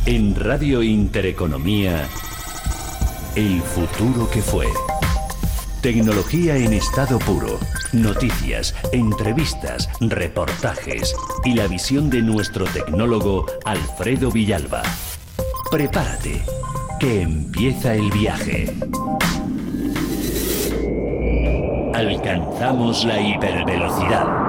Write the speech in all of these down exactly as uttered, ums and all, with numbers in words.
En Radio Intereconomía, el futuro que fue. Tecnología en estado puro, noticias, entrevistas, reportajes y la visión de nuestro tecnólogo Alfredo Villalba. Prepárate, que empieza el viaje. Alcanzamos la hipervelocidad.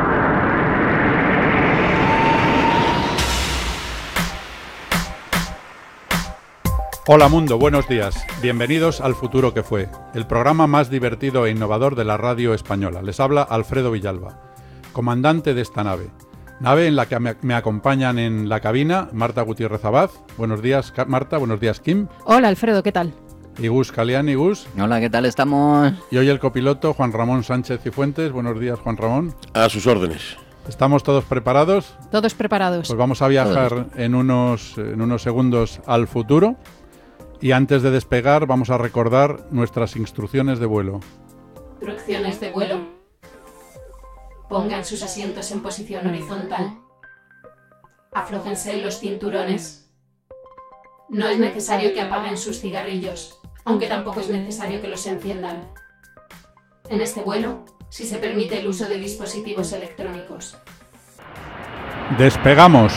Hola mundo, buenos días. Bienvenidos al Futuro que Fue, el programa más divertido e innovador de la radio española. Les habla Alfredo Villalba, comandante de esta nave. Nave en la que me, me acompañan en la cabina Marta Gutiérrez Abad. Buenos días, Marta. Buenos días, Kim. Hola, Alfredo, ¿qué tal? Y Gus Caliani. Gus. Hola, ¿qué tal estamos? Y hoy el copiloto Juan Ramón Sánchez Cifuentes. Buenos días, Juan Ramón. A sus órdenes. ¿Estamos todos preparados? Todos preparados. Pues vamos a viajar en unos, en unos segundos al futuro. Y antes de despegar vamos a recordar nuestras instrucciones de vuelo. Instrucciones de vuelo. Pongan sus asientos en posición horizontal. Aflójense los cinturones. No es necesario que apaguen sus cigarrillos, aunque tampoco es necesario que los enciendan. En este vuelo, sí se permite el uso de dispositivos electrónicos. ¡Despegamos!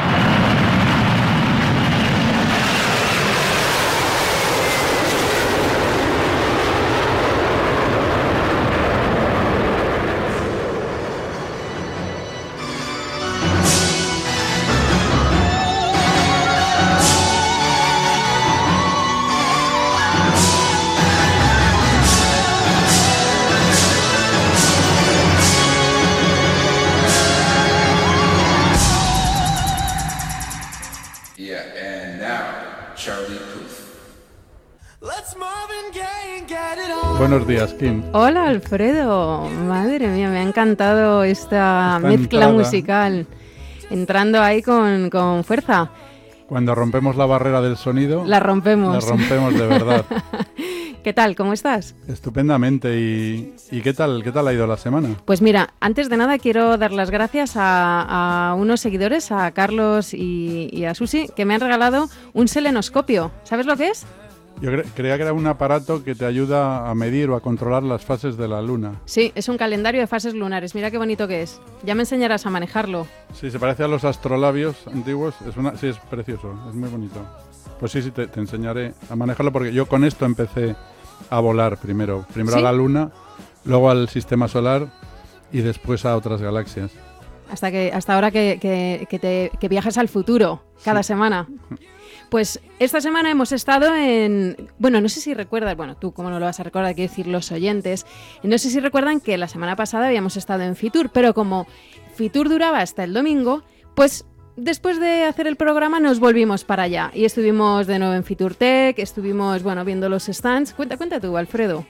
Buenos días, Kim. Hola, Alfredo. Madre mía, me ha encantado esta, esta mezcla entrada musical. Entrando ahí con, con fuerza. Cuando rompemos la barrera del sonido... La rompemos. La rompemos de verdad. ¿Qué tal? ¿Cómo estás? Estupendamente. ¿Y, y qué tal, qué tal ha ido la semana? Pues mira, antes de nada quiero dar las gracias a, a unos seguidores, a Carlos y, y a Susi, que me han regalado un selenoscopio. ¿Sabes lo que es? Yo cre- creía que era un aparato que te ayuda a medir o a controlar las fases de la luna. Sí, es un calendario de fases lunares. Mira qué bonito que es. Ya me enseñarás a manejarlo. Sí, se parece a los astrolabios antiguos. Es una, sí, es precioso, es muy bonito. Pues sí, sí, te, te enseñaré a manejarlo porque yo con esto empecé a volar primero. Primero ¿Sí? a la luna, luego al sistema solar y después a otras galaxias. Hasta que hasta ahora que, que, que, te, que viajas al futuro cada sí. semana. Pues esta semana hemos estado en... Bueno, no sé si recuerdas, bueno, tú cómo no lo vas a recordar, quiero decir los oyentes, no sé si recuerdan que la semana pasada habíamos estado en Fitur, pero como Fitur duraba hasta el domingo, pues después de hacer el programa nos volvimos para allá y estuvimos de nuevo en Fitur Tech, estuvimos, bueno, viendo los stands. Cuenta, cuenta tú, Alfredo.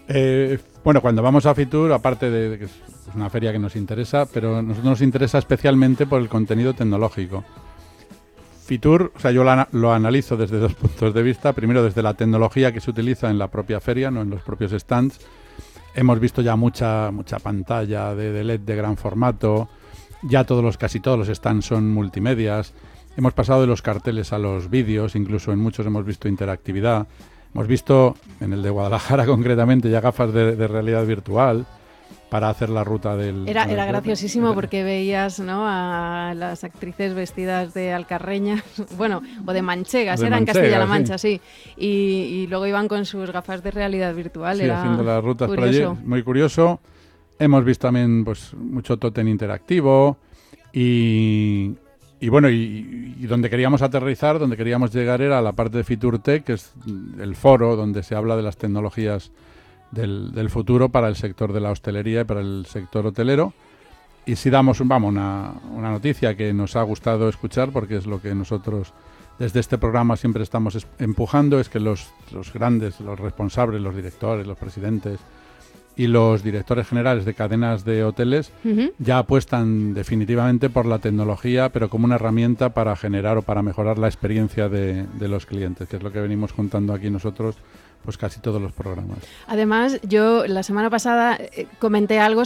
Eh, bueno, cuando vamos a Fitur, aparte de que es una feria que nos interesa, pero a nosotros nos interesa especialmente por el contenido tecnológico. Fitur, o sea, yo lo, lo analizo desde dos puntos de vista. Primero, desde la tecnología que se utiliza en la propia feria, no en los propios stands. Hemos visto ya mucha mucha pantalla de, de L E D de gran formato. Ya todos los casi todos los stands son multimedias. Hemos pasado de los carteles a los vídeos, incluso en muchos hemos visto interactividad. Hemos visto, en el de Guadalajara concretamente, ya gafas de, de realidad virtual para hacer la ruta del... Era, era graciosísimo porque veías, ¿no?, a las actrices vestidas de alcarreñas, bueno, o de manchegas, de era en manchega, Castilla-La Mancha, sí. sí. Y, y luego iban con sus gafas de realidad virtual. Sí, era haciendo las rutas curioso. por allí, muy curioso. Hemos visto también pues mucho tótem interactivo y... Y bueno, y, y donde queríamos aterrizar, donde queríamos llegar era la parte de Fitur Tech, que es el foro donde se habla de las tecnologías del, del futuro para el sector de la hostelería y para el sector hotelero. Y sí damos un, vamos, una, una noticia que nos ha gustado escuchar, porque es lo que nosotros desde este programa siempre estamos es, empujando, es que los, los grandes, los responsables, los directores, los presidentes y los directores generales de cadenas de hoteles uh-huh. ya apuestan definitivamente por la tecnología, pero como una herramienta para generar o para mejorar la experiencia de, de los clientes, que es lo que venimos contando aquí nosotros pues casi todos los programas. Además, yo la semana pasada eh, comenté algo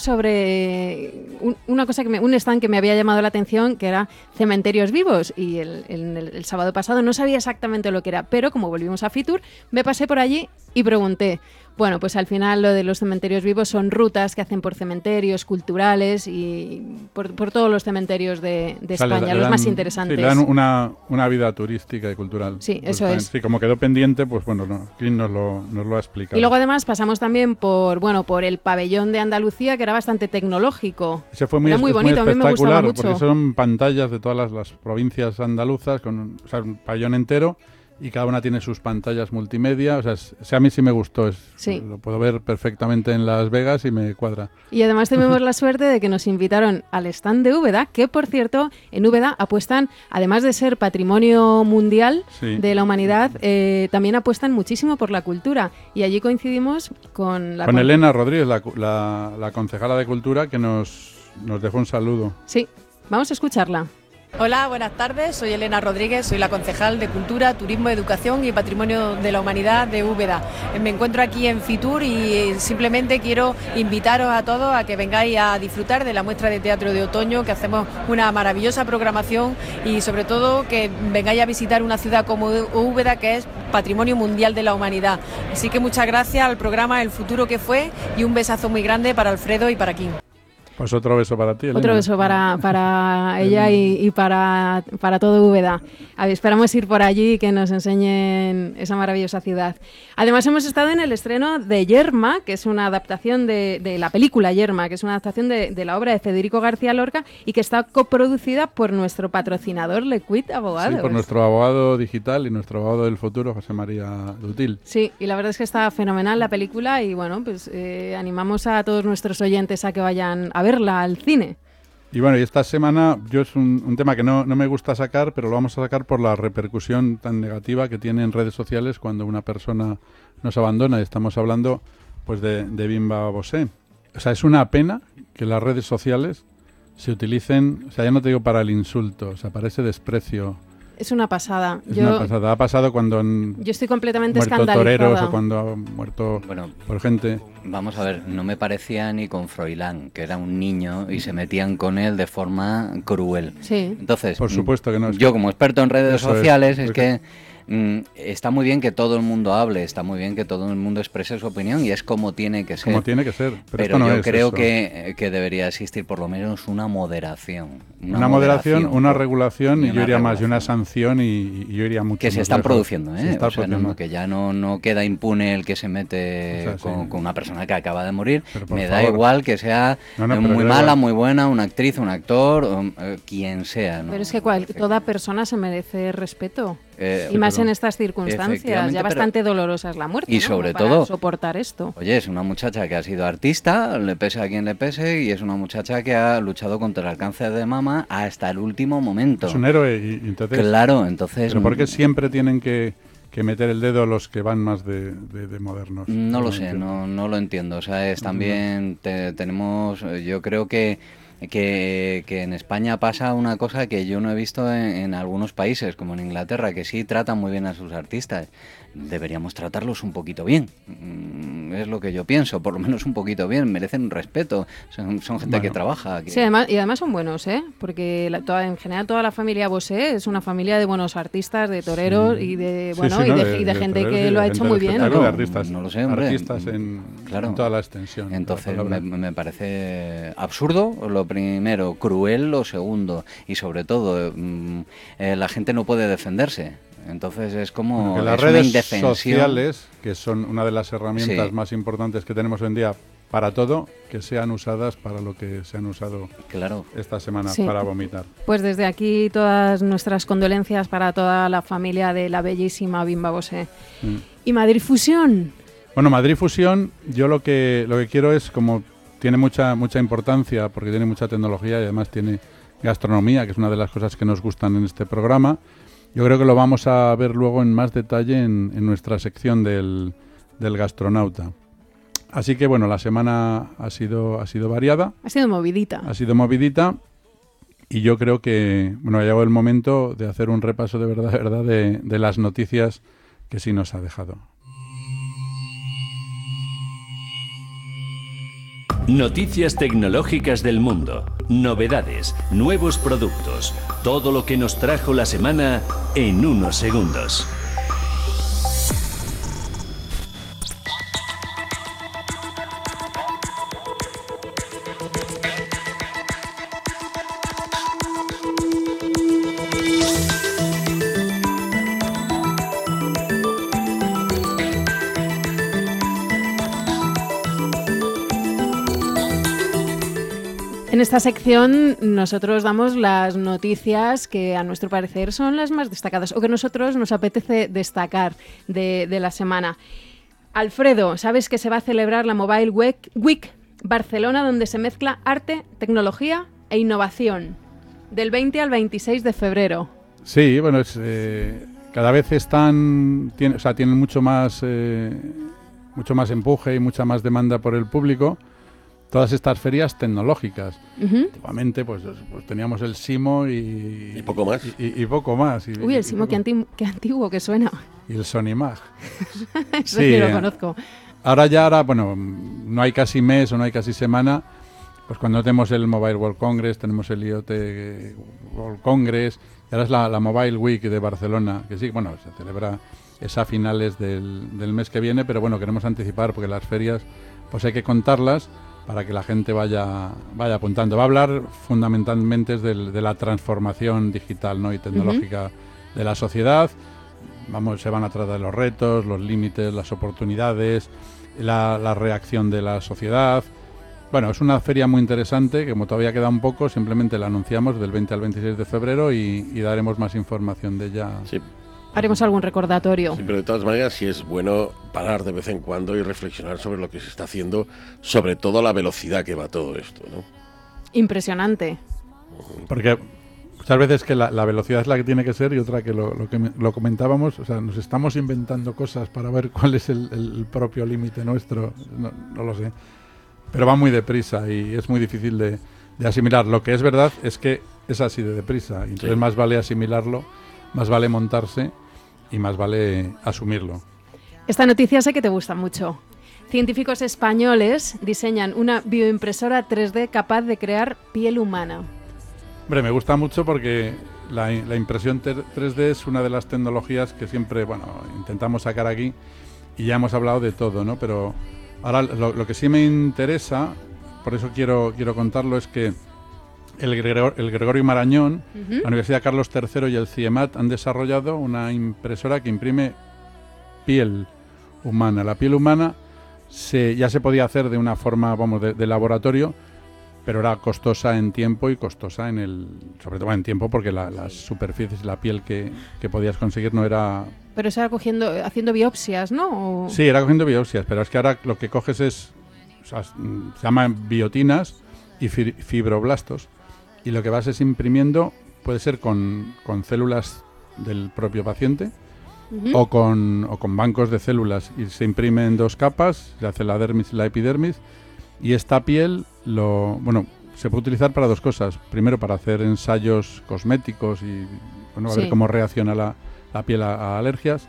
sobre un, una cosa que me, un stand que me había llamado la atención, que era cementerios vivos, y el, el, el sábado pasado no sabía exactamente lo que era, pero como volvimos a Fitur, me pasé por allí y pregunté. Bueno, pues al final lo de los cementerios vivos son rutas que hacen por cementerios culturales y por, por todos los cementerios de, de o sea, España, le, le los dan, más interesantes. Sí, le dan una, una vida turística y cultural. Sí, pues eso es. Sí, como quedó pendiente, pues bueno, no, Clint nos lo, nos lo ha explicado. Y luego además pasamos también por bueno por el pabellón de Andalucía, que era bastante tecnológico. Ese fue muy, era muy bonito, muy a mí me gustaba mucho. Porque son pantallas de todas las, las provincias andaluzas, con o sea, un pabellón entero. Y cada una tiene sus pantallas multimedia. O sea, es, o sea, a mí sí me gustó. Es, sí. Lo puedo ver perfectamente en Las Vegas y me cuadra. Y además tuvimos la suerte de que nos invitaron al stand de Úbeda, que por cierto, en Úbeda apuestan, además de ser patrimonio mundial sí. de la humanidad, eh, también apuestan muchísimo por la cultura. Y allí coincidimos con la... Con Elena Rodríguez, la, la, la concejala de Cultura, que nos, nos dejó un saludo. Sí, vamos a escucharla. Hola, buenas tardes. Soy Elena Rodríguez, soy la concejal de Cultura, Turismo, Educación y Patrimonio de la Humanidad de Úbeda. Me encuentro aquí en Fitur y simplemente quiero invitaros a todos a que vengáis a disfrutar de la muestra de teatro de otoño, que hacemos una maravillosa programación y sobre todo que vengáis a visitar una ciudad como Úbeda, que es Patrimonio Mundial de la Humanidad. Así que muchas gracias al programa El Futuro que fue y un besazo muy grande para Alfredo y para Kim. Pues otro beso para ti, Elena. Otro beso para, para ella y, y para, para todo Úbeda. A ver, esperamos ir por allí y que nos enseñen esa maravillosa ciudad. Además hemos estado en el estreno de Yerma, que es una adaptación de, de la película Yerma, que es una adaptación de, de la obra de Federico García Lorca y que está coproducida por nuestro patrocinador Lequit Abogados. Sí, por nuestro abogado digital y nuestro abogado del futuro, José María Dutil. Sí, y la verdad es que está fenomenal la película y bueno, pues eh, animamos a todos nuestros oyentes a que vayan a verla al cine. Y bueno, y esta semana yo es un, un tema que no, no me gusta sacar, pero lo vamos a sacar por la repercusión tan negativa que tiene en redes sociales cuando una persona nos abandona. Y estamos hablando pues de, de Bimba Bosé. O sea, es una pena que las redes sociales se utilicen, o sea, ya no te digo para el insulto, o sea, para ese desprecio. Es una pasada. Es yo, una pasada. Ha pasado cuando han yo estoy completamente muerto escandalizada. toreros o cuando han muerto bueno, por gente. Vamos a ver, no me parecía ni con Froilán, que era un niño y se metían con él de forma cruel. Sí. Entonces, por supuesto que no. Es yo que... como experto en redes Eso sociales es, es que mm, está muy bien que todo el mundo hable, está muy bien que todo el mundo exprese su opinión y es como tiene que ser. Como tiene que ser. Pero, pero esto no yo es creo eso. que, que debería existir por lo menos una moderación. Una, una moderación, moderación, una regulación y, y yo iría regulación. más, y una sanción y, y yo iría mucho que más se están lejos. produciendo, ¿eh? Se está o sea, no, no, que ya no, no queda impune el que se mete o sea, con, sí. con una persona que acaba de morir. Me favor. da igual que sea no, no, muy mala, igual. muy buena, una actriz, un actor, o, eh, quien sea. ¿no? Pero es que cual, toda persona se merece respeto. Eh, y más en estas circunstancias, ya bastante pero, dolorosa es la muerte. Y ¿no? sobre Para todo, soportar esto. Oye, es una muchacha que ha sido artista, le pese a quien le pese, y es una muchacha que ha luchado contra el cáncer de mama hasta el último momento. Es un héroe y, y entonces. Claro, entonces. Pero ¿por qué siempre tienen que, que meter el dedo los que van más de, de, de modernos? No, no lo sé, entiendo. no, no lo entiendo. O sea, es también te, tenemos, yo creo que Que, que en España pasa una cosa que yo no he visto en, en algunos países, como en Inglaterra, que sí tratan muy bien a sus artistas. Deberíamos tratarlos un poquito bien. Es lo que yo pienso, por lo menos un poquito bien. Merecen un respeto. Son, son gente bueno. que trabaja. Que... Sí, además, y además son buenos, ¿eh? Porque la, toda, en general toda la familia Bosé es una familia de buenos artistas, de toreros sí. y de bueno sí, sí, y, de, no, de, y de, de gente toreros, que lo ha hecho muy bien. Claro, de artistas, no lo sé, hombre. Artistas en, claro. en toda la extensión. Entonces me, me parece absurdo, lo primero, cruel lo segundo y sobre todo mmm, eh, la gente no puede defenderse. Entonces es como bueno, las es redes una indefensión. sociales, que son una de las herramientas sí. más importantes que tenemos hoy en día para todo, que sean usadas para lo que se han usado claro. esta semana, sí. para vomitar. Pues desde aquí todas nuestras condolencias para toda la familia de la bellísima Bimba Bosé. Mm. ¿Y Madrid Fusión? Bueno, Madrid Fusión, yo lo que lo que quiero es, como tiene mucha mucha importancia, porque tiene mucha tecnología y además tiene gastronomía, que es una de las cosas que nos gustan en este programa. Yo creo que lo vamos a ver luego en más detalle en, en nuestra sección del, del gastronauta. Así que bueno, la semana ha sido, ha sido variada. Ha sido movidita. Ha sido movidita y yo creo que bueno, ha llegado el momento de hacer un repaso de verdad, de, verdad de, de las noticias que sí nos ha dejado. Noticias tecnológicas del mundo, novedades, nuevos productos, todo lo que nos trajo la semana en unos segundos. En esta sección nosotros damos las noticias que a nuestro parecer son las más destacadas o que nosotros nos apetece destacar de, de la semana. Alfredo, ¿sabes que se va a celebrar la Mobile Week, Week Barcelona, donde se mezcla arte, tecnología e innovación? Del veinte al veintiséis de febrero. Sí, bueno, es, eh, cada vez están, tiene, o sea, tienen mucho más, eh, mucho más empuje y mucha más demanda por el público. Todas estas ferias tecnológicas. Uh-huh. Antiguamente pues, pues teníamos el Simo y... Y poco más. Y, y, y poco más. Y, Uy, el y, Simo, y qué, anti- qué antiguo que suena. Y el Sonimag. Eso sí, lo conozco. Ahora ya, ahora, bueno, no hay casi mes o no hay casi semana. Pues cuando tenemos el Mobile World Congress, tenemos el I O T World Congress, y ahora es la, la Mobile Week de Barcelona, que sí, bueno, se celebra es a finales del, del mes que viene, pero bueno, queremos anticipar porque las ferias pues hay que contarlas para que la gente vaya vaya apuntando. Va a hablar fundamentalmente del, de la transformación digital, ¿no? y tecnológica uh-huh. de la sociedad. Vamos, se van a tratar los retos, los límites, las oportunidades, la, la reacción de la sociedad. Bueno, es una feria muy interesante, que como todavía queda un poco, simplemente la anunciamos del veinte al veintiséis de febrero y, y daremos más información de ella. Sí. Haremos algún recordatorio. Sí, pero de todas maneras sí es bueno parar de vez en cuando y reflexionar sobre lo que se está haciendo, sobre todo la velocidad que va todo esto, ¿no? Impresionante. Porque muchas veces que la, la velocidad es la que tiene que ser y otra que lo, lo que lo comentábamos, o sea, nos estamos inventando cosas para ver cuál es el, el propio límite nuestro, no, no lo sé. Pero va muy deprisa y es muy difícil de, de asimilar. Lo que es verdad es que es así de deprisa, y entonces sí. más vale asimilarlo, más vale montarse y más vale asumirlo. Esta noticia sé que te gusta mucho. Científicos españoles diseñan una bioimpresora tres D capaz de crear piel humana. Hombre, me gusta mucho porque la, la impresión tres D es una de las tecnologías que siempre, bueno, intentamos sacar aquí y ya hemos hablado de todo, ¿no? Pero ahora lo, lo que sí me interesa, por eso quiero, quiero contarlo, es que El, Gregor, el Gregorio Marañón, uh-huh. la Universidad Carlos tercero y el CIEMAT han desarrollado una impresora que imprime piel humana. La piel humana se, ya se podía hacer de una forma, vamos, de, de laboratorio, pero era costosa en tiempo y costosa en el, sobre todo en tiempo, porque la, las superficies, la piel que, que podías conseguir no era... Pero eso era cogiendo, haciendo biopsias, ¿no? O... Sí, era cogiendo biopsias, pero es que ahora lo que coges es, o sea, se llaman biotinas y fi- fibroblastos. Y lo que vas es imprimiendo, puede ser con, con células del propio paciente uh-huh. o, con, o con bancos de células. Y se imprime en dos capas, se hace la dermis y la epidermis. Y esta piel, lo bueno, se puede utilizar para dos cosas. Primero, para hacer ensayos cosméticos y bueno, a sí. ver cómo reacciona la, la piel a, a alergias.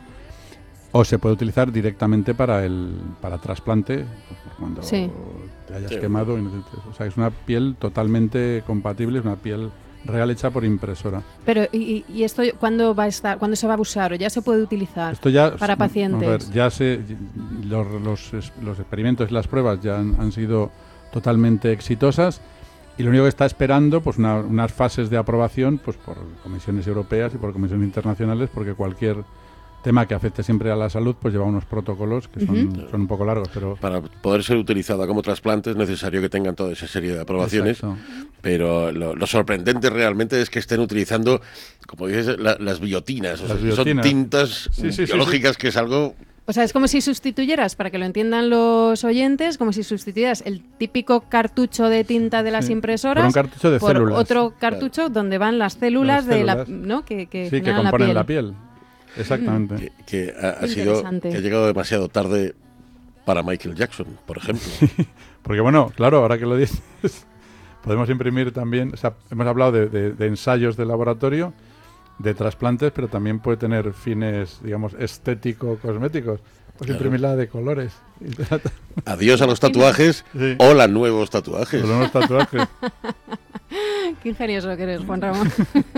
O se puede utilizar directamente para el para trasplante, cuando sí. te hayas sí. quemado. O sea, es una piel totalmente compatible, es una piel real hecha por impresora. Pero, ¿y, y esto cuándo va a estar, cuándo se va a usar o ya se puede utilizar esto ya, para pacientes? A ver, ya se, los, los, los experimentos y las pruebas ya han, han sido totalmente exitosas y lo único que está esperando, pues una, unas fases de aprobación, pues por comisiones europeas y por comisiones internacionales, porque cualquier tema que afecte siempre a la salud, pues lleva unos protocolos que son, uh-huh. son un poco largos, pero... Para poder ser utilizada como trasplante es necesario que tengan toda esa serie de aprobaciones. Exacto. Pero lo, lo sorprendente realmente es que estén utilizando, como dices, la, las biotinas. Las o sea, biotinas. Son tintas sí, sí, biológicas, sí, sí. que es algo... O sea, es como si sustituyeras, para que lo entiendan los oyentes, como si sustituyeras el típico cartucho de tinta de las sí, impresoras por un cartucho de por células. Otro cartucho claro. donde van las células, las células de la, ¿no? que, que, sí, que componen la piel. La piel. Exactamente. Que, que ha, ha sido que ha llegado demasiado tarde para Michael Jackson, por ejemplo. Porque bueno, claro, ahora que lo dices, podemos imprimir también, o sea, hemos hablado de, de, de ensayos de laboratorio, de trasplantes, pero también puede tener fines, digamos, estético-cosméticos. Pues claro. Imprimirla de colores. Adiós a los tatuajes. Sí. Hola, nuevos tatuajes. Hola, nuevos tatuajes. Qué ingenioso que eres, Juan Ramón.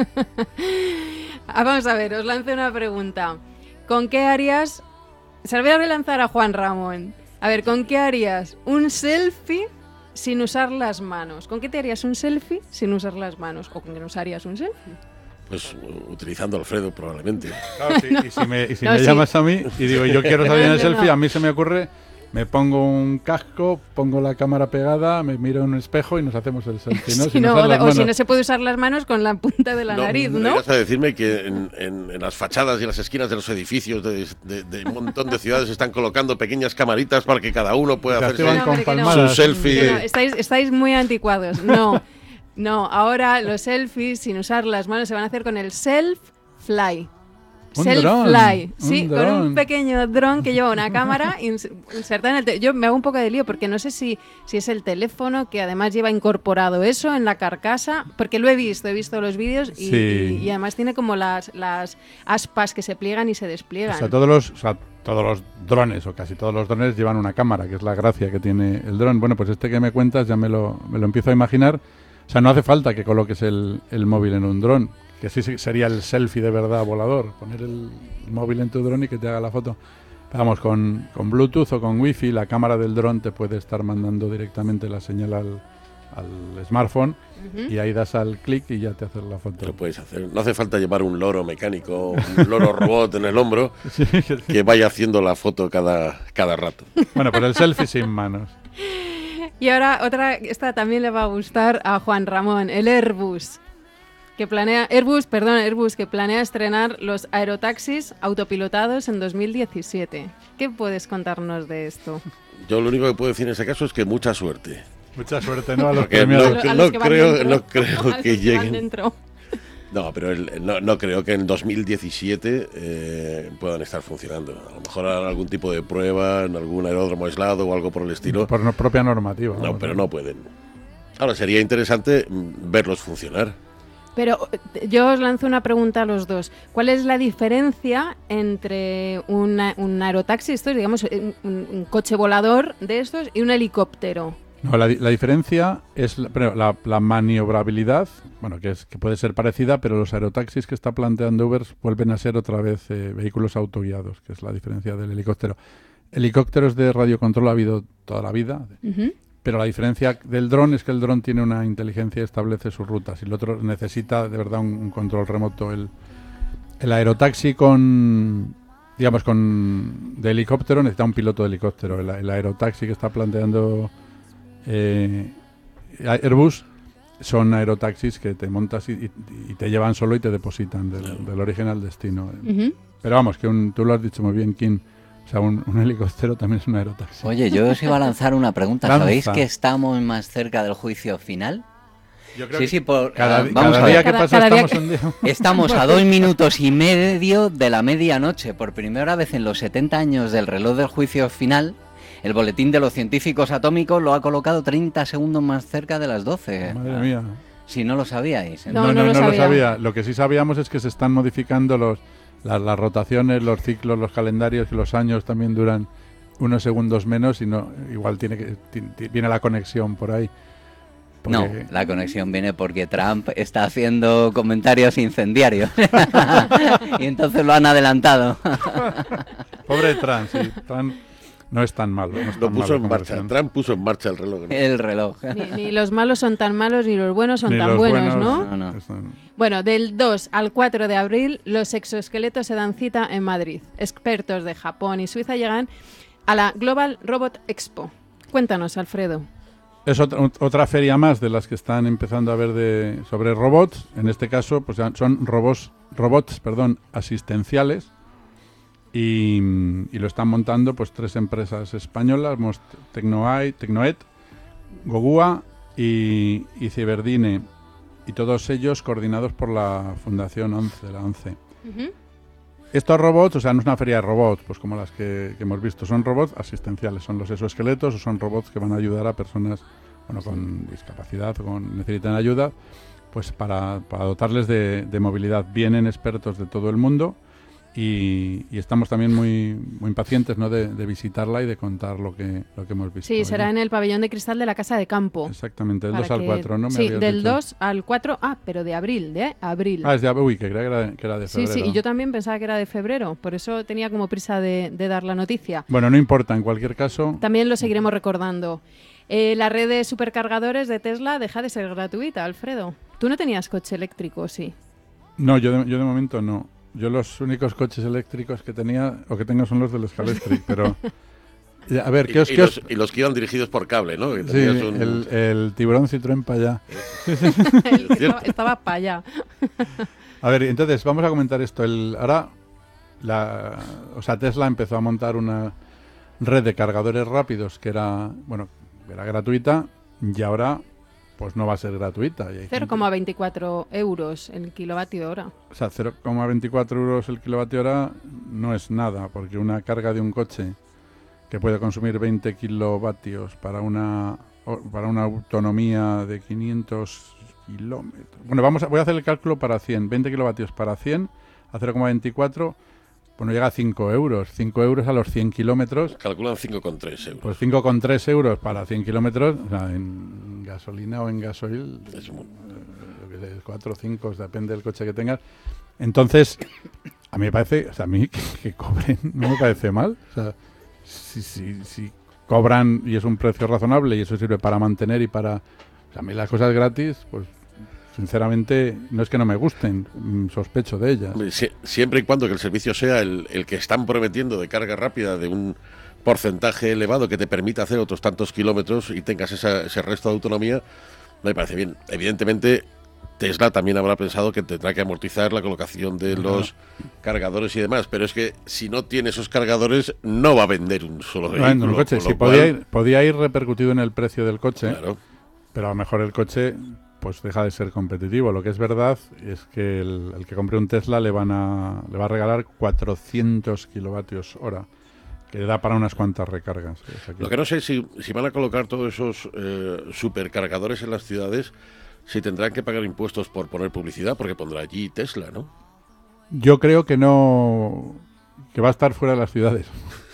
ah, vamos a ver, os lanzo una pregunta. ¿Con qué harías... Se la voy a relanzar a Juan Ramón. A ver, ¿con qué harías un selfie sin usar las manos? ¿Con qué te harías un selfie sin usar las manos? ¿O con qué nos harías un selfie? Pues uh, utilizando Alfredo, probablemente. Claro, sí, y si me, y si no, me sí. llamas a mí y digo, yo quiero salir en el selfie, a mí se me ocurre, me pongo un casco, pongo la cámara pegada, me miro en un espejo y nos hacemos el selfie, ¿no? Sí, sin no usar o, las o manos. si no se puede usar las manos con la punta de la no, nariz, ¿no? Vas a decirme que en, en, en las fachadas y en las esquinas de los edificios de, de, de un montón de ciudades están colocando pequeñas camaritas para que cada uno pueda hacerse no, con su selfie. No, estáis, estáis muy anticuados, no. No, ahora los selfies sin usar las manos se van a hacer con el self-fly. Un Self-fly, dron, sí, un con dron. un pequeño dron que lleva una cámara insertada en el teléfono. Yo me hago un poco de lío porque no sé si, si es el teléfono que además lleva incorporado eso en la carcasa, porque lo he visto, he visto los vídeos y, sí. y, y además tiene como las, las aspas que se pliegan y se despliegan. O sea, todos los, o sea, todos los drones o casi todos los drones llevan una cámara, que es la gracia que tiene el dron. Bueno, pues este que me cuentas ya me lo, me lo empiezo a imaginar. O sea, no hace falta que coloques el, el móvil en un dron, que sí sería el selfie de verdad volador, poner el móvil en tu dron y que te haga la foto. Vamos, con, con Bluetooth o con Wi-Fi, la cámara del dron te puede estar mandando directamente la señal al, al smartphone uh-huh. y ahí das al clic y ya te haces la foto. Lo puedes hacer. No hace falta llevar un loro mecánico, un loro robot en el hombro sí, sí. que vaya haciendo la foto cada, cada rato. Bueno, pero el selfie sin manos. Y ahora otra, esta también le va a gustar a Juan Ramón, el Airbus. Que planea, Airbus, perdón, Airbus, que planea estrenar los aerotaxis autopilotados en dos mil diecisiete. ¿Qué puedes contarnos de esto? Yo lo único que puedo decir en ese caso es que mucha suerte. Mucha suerte, ¿no? A los Porque no, no, no, creo, no creo que, que lleguen. Dentro. No, pero el, no, no creo que en dos mil diecisiete eh, puedan estar funcionando. A lo mejor harán algún tipo de prueba en algún aeródromo aislado o algo por el estilo. Por no, propia normativa. No, vamos, pero no pueden. Ahora, sería interesante verlos funcionar. Pero yo os lanzo una pregunta a los dos. ¿Cuál es la diferencia entre una, un aerotaxi, esto es, digamos, un, un coche volador de estos, y un helicóptero? No, la, la diferencia es la, la, la maniobrabilidad, bueno, que es que puede ser parecida, pero los aerotaxis que está planteando Uber vuelven a ser otra vez eh, vehículos autoguiados, que es la diferencia del helicóptero. Helicópteros de radiocontrol ha habido toda la vida, uh-huh. pero la diferencia del dron es que el dron tiene una inteligencia y establece sus rutas, y el otro necesita de verdad un, un control remoto. El, el aerotaxi con, digamos, con de helicóptero necesita un piloto de helicóptero. El, el aerotaxi que está planteando Eh, Airbus son aerotaxis que te montas y, y, y te llevan solo y te depositan del, claro. del origen al destino. Uh-huh. Pero vamos, que un, tú lo has dicho muy bien, Kim. O sea, un, un helicóptero también es un aerotaxi. Oye, yo os iba a lanzar una pregunta. Lanza. ¿Sabéis que estamos más cerca del juicio final? Yo creo sí, que sí, por, cada, uh, vamos cada a día ver. que pasa cada, cada estamos día un día. Estamos a dos minutos y medio de la medianoche. Por primera vez en los setenta años del reloj del juicio final, el boletín de los científicos atómicos lo ha colocado treinta segundos más cerca de las doce. Madre ah, mía. Si no lo sabíais. No, no, no, no, lo, no sabía. lo sabía. Lo que sí sabíamos es que se están modificando los, las, las rotaciones, los ciclos, los calendarios, que los años también duran unos segundos menos y no igual tiene que t- viene la conexión por ahí. Porque... No, la conexión viene porque Trump está haciendo comentarios incendiarios y entonces lo han adelantado. Pobre Trump, sí. Trump no es tan malo. No es lo tan puso malo en marcha. Trump puso en marcha el reloj. ¿No? El reloj. Ni, ni los malos son tan malos ni los buenos son ni tan los buenos, buenos, ¿no? No, no. Son... Bueno, del dos al cuatro de abril los exoesqueletos se dan cita en Madrid. Expertos de Japón y Suiza llegan a la Global Robot Expo. Cuéntanos, Alfredo. Es otra, otra feria más de las que están empezando a ver de, sobre robots. En este caso, pues son robots, robots, perdón, asistenciales y, y lo están montando pues tres empresas españolas, Tecnoai, Tecnoet, Gogua y, y Ciberdine, y todos ellos coordinados por la Fundación ONCE, la ONCE. Uh-huh. Estos robots, o sea, no es una feria de robots, pues como las que, que hemos visto, son robots asistenciales, son los exoesqueletos o son robots que van a ayudar a personas, bueno, con discapacidad o con necesitan ayuda, pues para, para dotarles de, de movilidad. Vienen expertos de todo el mundo Y, y estamos también muy, muy impacientes, ¿no? de, de visitarla y de contar lo que, lo que hemos visto. Sí, será allí en el pabellón de cristal de la Casa de Campo. Exactamente, del dos al cuatro, ¿no? Me sí, del dicho. dos al cuatro, ah, pero de abril, de abril. Ah, es de abril, uy, que creía que era, que era de febrero. Sí, sí, y yo también pensaba que era de febrero, por eso tenía como prisa de, de dar la noticia. Bueno, no importa, en cualquier caso... También lo seguiremos recordando. Eh, la red de supercargadores de Tesla deja de ser gratuita, Alfredo. ¿Tú no tenías coche eléctrico, sí? No, yo de, yo de momento no. Yo los únicos coches eléctricos que tenía o que tengo son los del Scalextric, pero... A ver, ¿qué os, y, qué os... los, y los que iban dirigidos por cable, ¿no? Que sí, un... el, el tiburón Citroën para allá. estaba, estaba para allá. A ver, entonces, vamos a comentar esto. El, ahora, la, o sea, Tesla empezó a montar una red de cargadores rápidos que era, bueno, era gratuita y ahora... pues no va a ser gratuita. cero coma veinticuatro euros el kilovatio hora. O sea, cero coma veinticuatro euros el kilovatio hora no es nada, porque una carga de un coche que puede consumir veinte kilovatios para una para una autonomía de quinientos kilómetros. Bueno, vamos a, voy a hacer el cálculo para cien. veinte kilovatios para cien a cero coma veinticuatro. Bueno, llega a cinco euros. cinco euros a los cien kilómetros. Calculan cinco coma tres euros. Pues cinco coma tres euros para cien kilómetros, o sea, en gasolina o en gasoil, es muy... eh, cuatro o cinco, depende del coche que tengas. Entonces, a mí me parece, o sea, a mí que, que cobren no me parece mal. O sea, si, si, si cobran y es un precio razonable y eso sirve para mantener y para... O sea, a mí las cosas gratis, pues... sinceramente, no es que no me gusten, sospecho de ellas. Sie- siempre y cuando que el servicio sea el, el que están prometiendo de carga rápida de un porcentaje elevado que te permita hacer otros tantos kilómetros y tengas esa, ese resto de autonomía, me parece bien. Evidentemente, Tesla también habrá pensado que tendrá que amortizar la colocación de los cargadores y demás, pero es que si no tiene esos cargadores, no va a vender un solo vehículo. Bueno, un coche, sí, podía, cual... ir, podía ir repercutido en el precio del coche, claro. Pero a lo mejor el coche... pues deja de ser competitivo. Lo que es verdad es que el, el que compre un Tesla le van a le va a regalar cuatrocientos kilovatios hora, que da para unas cuantas recargas. Lo que no sé si, si van a colocar todos esos eh, supercargadores en las ciudades, si tendrán que pagar impuestos por poner publicidad, porque pondrá allí Tesla, ¿no? Yo creo que no, que va a estar fuera de las ciudades.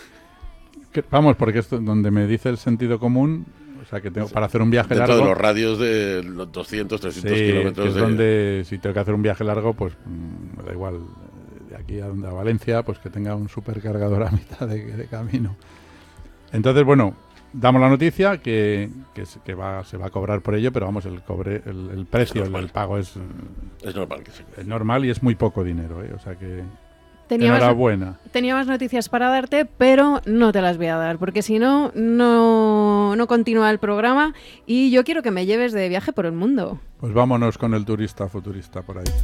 que, vamos, porque es donde me dice el sentido común. O sea, que tengo, para hacer un viaje dentro largo... de los radios de doscientos, trescientos sí, kilómetros. Que es de... donde, si tengo que hacer un viaje largo, pues mmm, me da igual, de aquí a, a Valencia, pues que tenga un supercargador a mitad de, de camino. Entonces, bueno, damos la noticia que, que, se, que va, se va a cobrar por ello, pero vamos, el cobre, el, el precio, el, el pago es... Es normal que sí. Es normal y es muy poco dinero, ¿eh? O sea que... Tenía Enhorabuena. Más, tenía más noticias para darte, pero no te las voy a dar, porque si no, no, no continúa el programa y yo quiero que me lleves de viaje por el mundo. Pues vámonos con el turista futurista por ahí.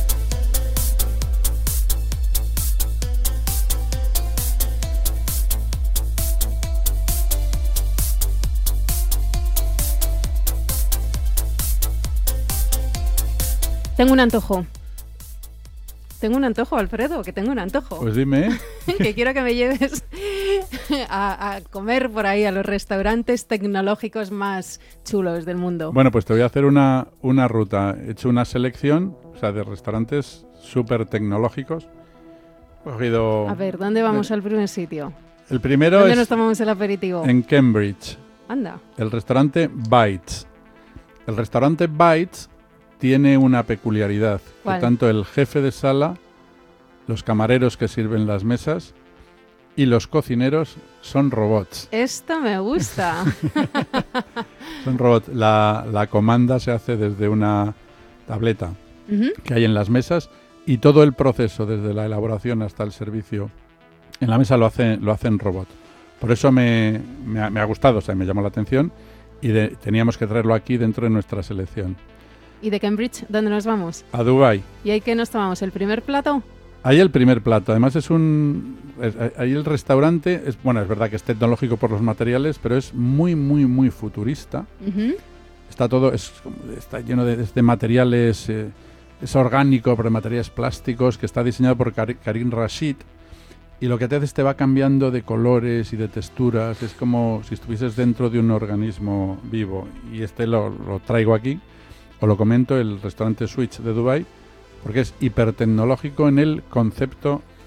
Tengo un antojo. Tengo un antojo, Alfredo, que tengo un antojo. Pues dime. Que quiero que me lleves a, a comer por ahí a los restaurantes tecnológicos más chulos del mundo. Bueno, pues te voy a hacer una, una ruta. He hecho una selección, o sea, de restaurantes súper tecnológicos. He cogido... A ver, ¿dónde vamos al primer sitio? El primero ¿Dónde es... nos tomamos el aperitivo? En Cambridge. Anda. El restaurante Bites. El restaurante Bites tiene una peculiaridad, ¿cuál? Que tanto el jefe de sala, los camareros que sirven las mesas y los cocineros son robots. Esto me gusta. Son robots. La, la comanda se hace desde una tableta uh-huh. que hay en las mesas y todo el proceso, desde la elaboración hasta el servicio, en la mesa lo hace, lo hacen robot. Por eso me, me, ha, me ha gustado, o sea, me llamó la atención y de, teníamos que traerlo aquí dentro de nuestra selección. ¿Y de Cambridge dónde nos vamos? A Dubái. ¿Y ahí qué nos tomamos? ¿El primer plato? Ahí el primer plato. Además es un... Es, ahí el restaurante, es bueno, es verdad que es tecnológico por los materiales, pero es muy, muy, muy futurista. Uh-huh. Está todo... Es, está lleno de, de materiales... Eh, es orgánico, pero de materiales plásticos, que está diseñado por Kar- Karim Rashid. Y lo que te hace es te va cambiando de colores y de texturas. Es como si estuvieses dentro de un organismo vivo. Y este lo, lo traigo aquí. Os lo comento, el restaurante Switch de Dubái, porque es hipertecnológico en el concepto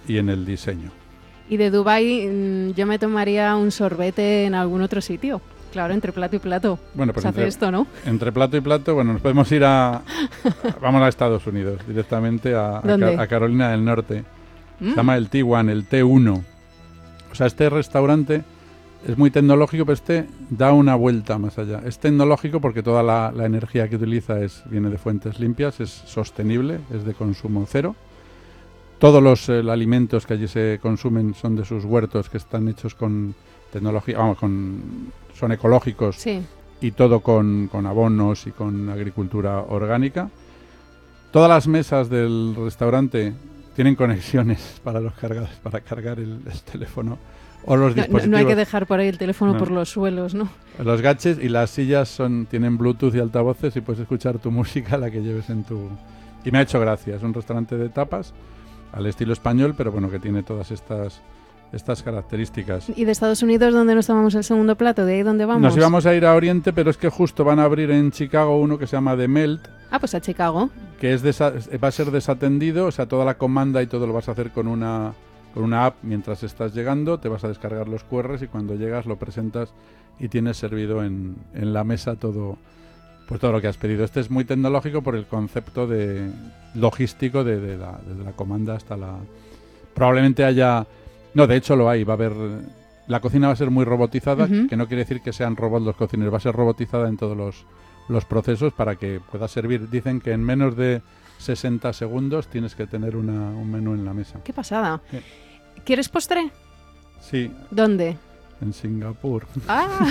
y en el diseño. Y de Dubái yo me tomaría un sorbete en algún otro sitio. Claro, entre plato y plato. Bueno, pues se entre, hace esto, ¿no? Entre plato y plato, bueno, nos podemos ir a... vamos a Estados Unidos, directamente a, a, a Carolina del Norte. Mm. Se llama el T uno, el T uno. O sea, este restaurante es muy tecnológico, pero este da una vuelta más allá. Es tecnológico porque toda la, la energía que utiliza es, viene de fuentes limpias, es sostenible, es de consumo cero. Todos los eh, alimentos que allí se consumen son de sus huertos, que están hechos con tecnología, vamos, con, son ecológicos, sí. Y todo con, con abonos y con agricultura orgánica. Todas las mesas del restaurante tienen conexiones para los cargadores, para cargar el, el teléfono o los no, dispositivos. No hay que dejar por ahí el teléfono no. por los suelos, ¿no? Los gadgets y las sillas son tienen Bluetooth y altavoces y puedes escuchar tu música, la que lleves en tu... Y me ha hecho gracia, es un restaurante de tapas al estilo español, pero bueno, que tiene todas estas estas características. ¿Y de Estados Unidos dónde nos tomamos el segundo plato? ¿De ahí dónde vamos? Nos íbamos a ir a Oriente, pero es que justo van a abrir en Chicago uno que se llama The Melt. Ah, pues a Chicago. Que es desa- va a ser desatendido, o sea, toda la comanda y todo lo vas a hacer con una con una app mientras estás llegando, te vas a descargar los cu erres y cuando llegas lo presentas y tienes servido en, en la mesa todo pues todo lo que has pedido. Este es muy tecnológico por el concepto de logístico de, de la, desde la comanda hasta la... Probablemente haya... No, de hecho lo hay, va a haber... La cocina va a ser muy robotizada, uh-huh. que no quiere decir que sean robots los cocineros, va a ser robotizada en todos los, los procesos para que pueda servir. Dicen que en menos de sesenta segundos tienes que tener una, un menú en la mesa. ¡Qué pasada! Sí. ¿Quieres postre? Sí. ¿Dónde? En Singapur. ¡Ah!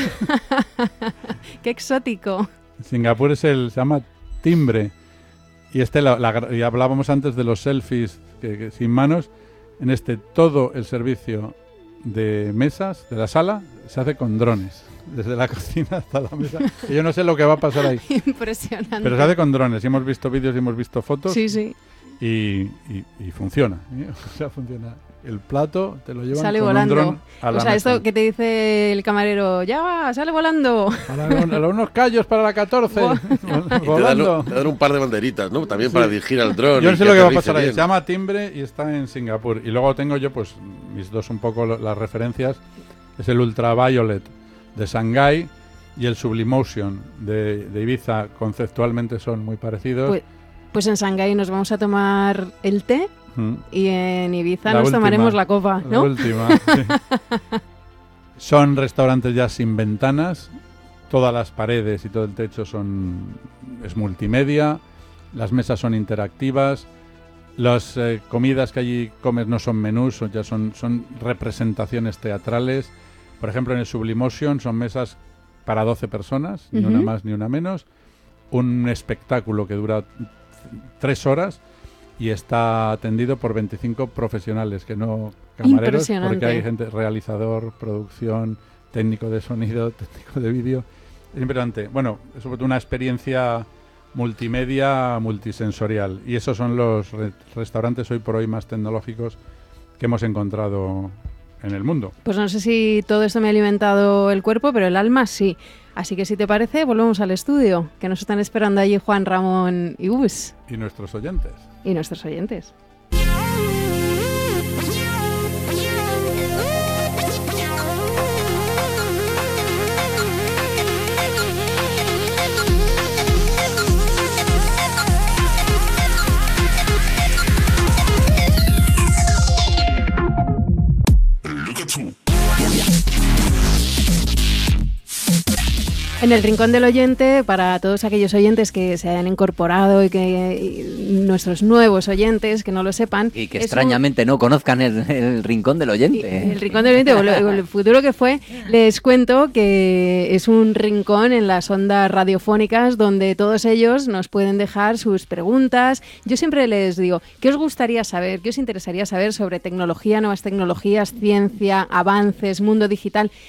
¡Qué exótico! Singapur es el, se llama timbre. Y este la, la, y hablábamos antes de los selfies que, que sin manos. En este todo el servicio de mesas de la sala se hace con drones. Desde la cocina hasta la mesa. Y yo no sé lo que va a pasar ahí. Impresionante. Pero se hace con drones. Y hemos visto vídeos y hemos visto fotos. Sí, sí. Y, y, y funciona. ¿eh? O sea, funciona. El plato te lo llevan sale con volando. un dron a la O sea, mesa. esto que te dice el camarero, ya va, sale volando. A, la, a unos callos para la catorce. Y te dan, un, te dan un par de banderitas, ¿no? También sí. Para dirigir al dron. Yo no sé lo que va a pasar ahí. Se llama Timbre y está en Singapur. Y luego tengo yo, pues, mis dos un poco las referencias. Es el Ultraviolet de Shanghái y el Sublimotion de, de Ibiza. Conceptualmente son muy parecidos. Pues, pues en Shanghái nos vamos a tomar el té. Mm. Y en Ibiza la nos última, tomaremos la copa, ¿no? La última, sí. Son restaurantes ya sin ventanas, todas las paredes y todo el techo son es multimedia, las mesas son interactivas, las eh, comidas que allí comes no son menús, son, ya son, son representaciones teatrales. Por ejemplo, en el Sublimotion son mesas para doce personas, uh-huh. ni una más ni una menos, un espectáculo que dura tres horas. Y está atendido por veinticinco profesionales, que no camareros, porque hay gente, realizador, producción, técnico de sonido, técnico de vídeo. Es impresionante. Bueno, es sobre todo una experiencia multimedia, multisensorial. Y esos son los re- restaurantes hoy por hoy más tecnológicos que hemos encontrado en el mundo. Pues no sé si todo esto me ha alimentado el cuerpo, pero el alma sí. Así que si te parece, volvemos al estudio, que nos están esperando allí Juan, Ramón y Gus. Y nuestros oyentes. Y nuestros oyentes. En el Rincón del Oyente, para todos aquellos oyentes que se hayan incorporado y que y nuestros nuevos oyentes que no lo sepan... Y que extrañamente un... no conozcan el, el Rincón del Oyente. El Rincón del Oyente, o, lo, o el futuro que fue, les cuento que es un rincón en las ondas radiofónicas donde todos ellos nos pueden dejar sus preguntas. Yo siempre les digo, ¿qué os gustaría saber? ¿Qué os interesaría saber sobre tecnología, nuevas tecnologías, ciencia, avances, mundo digital?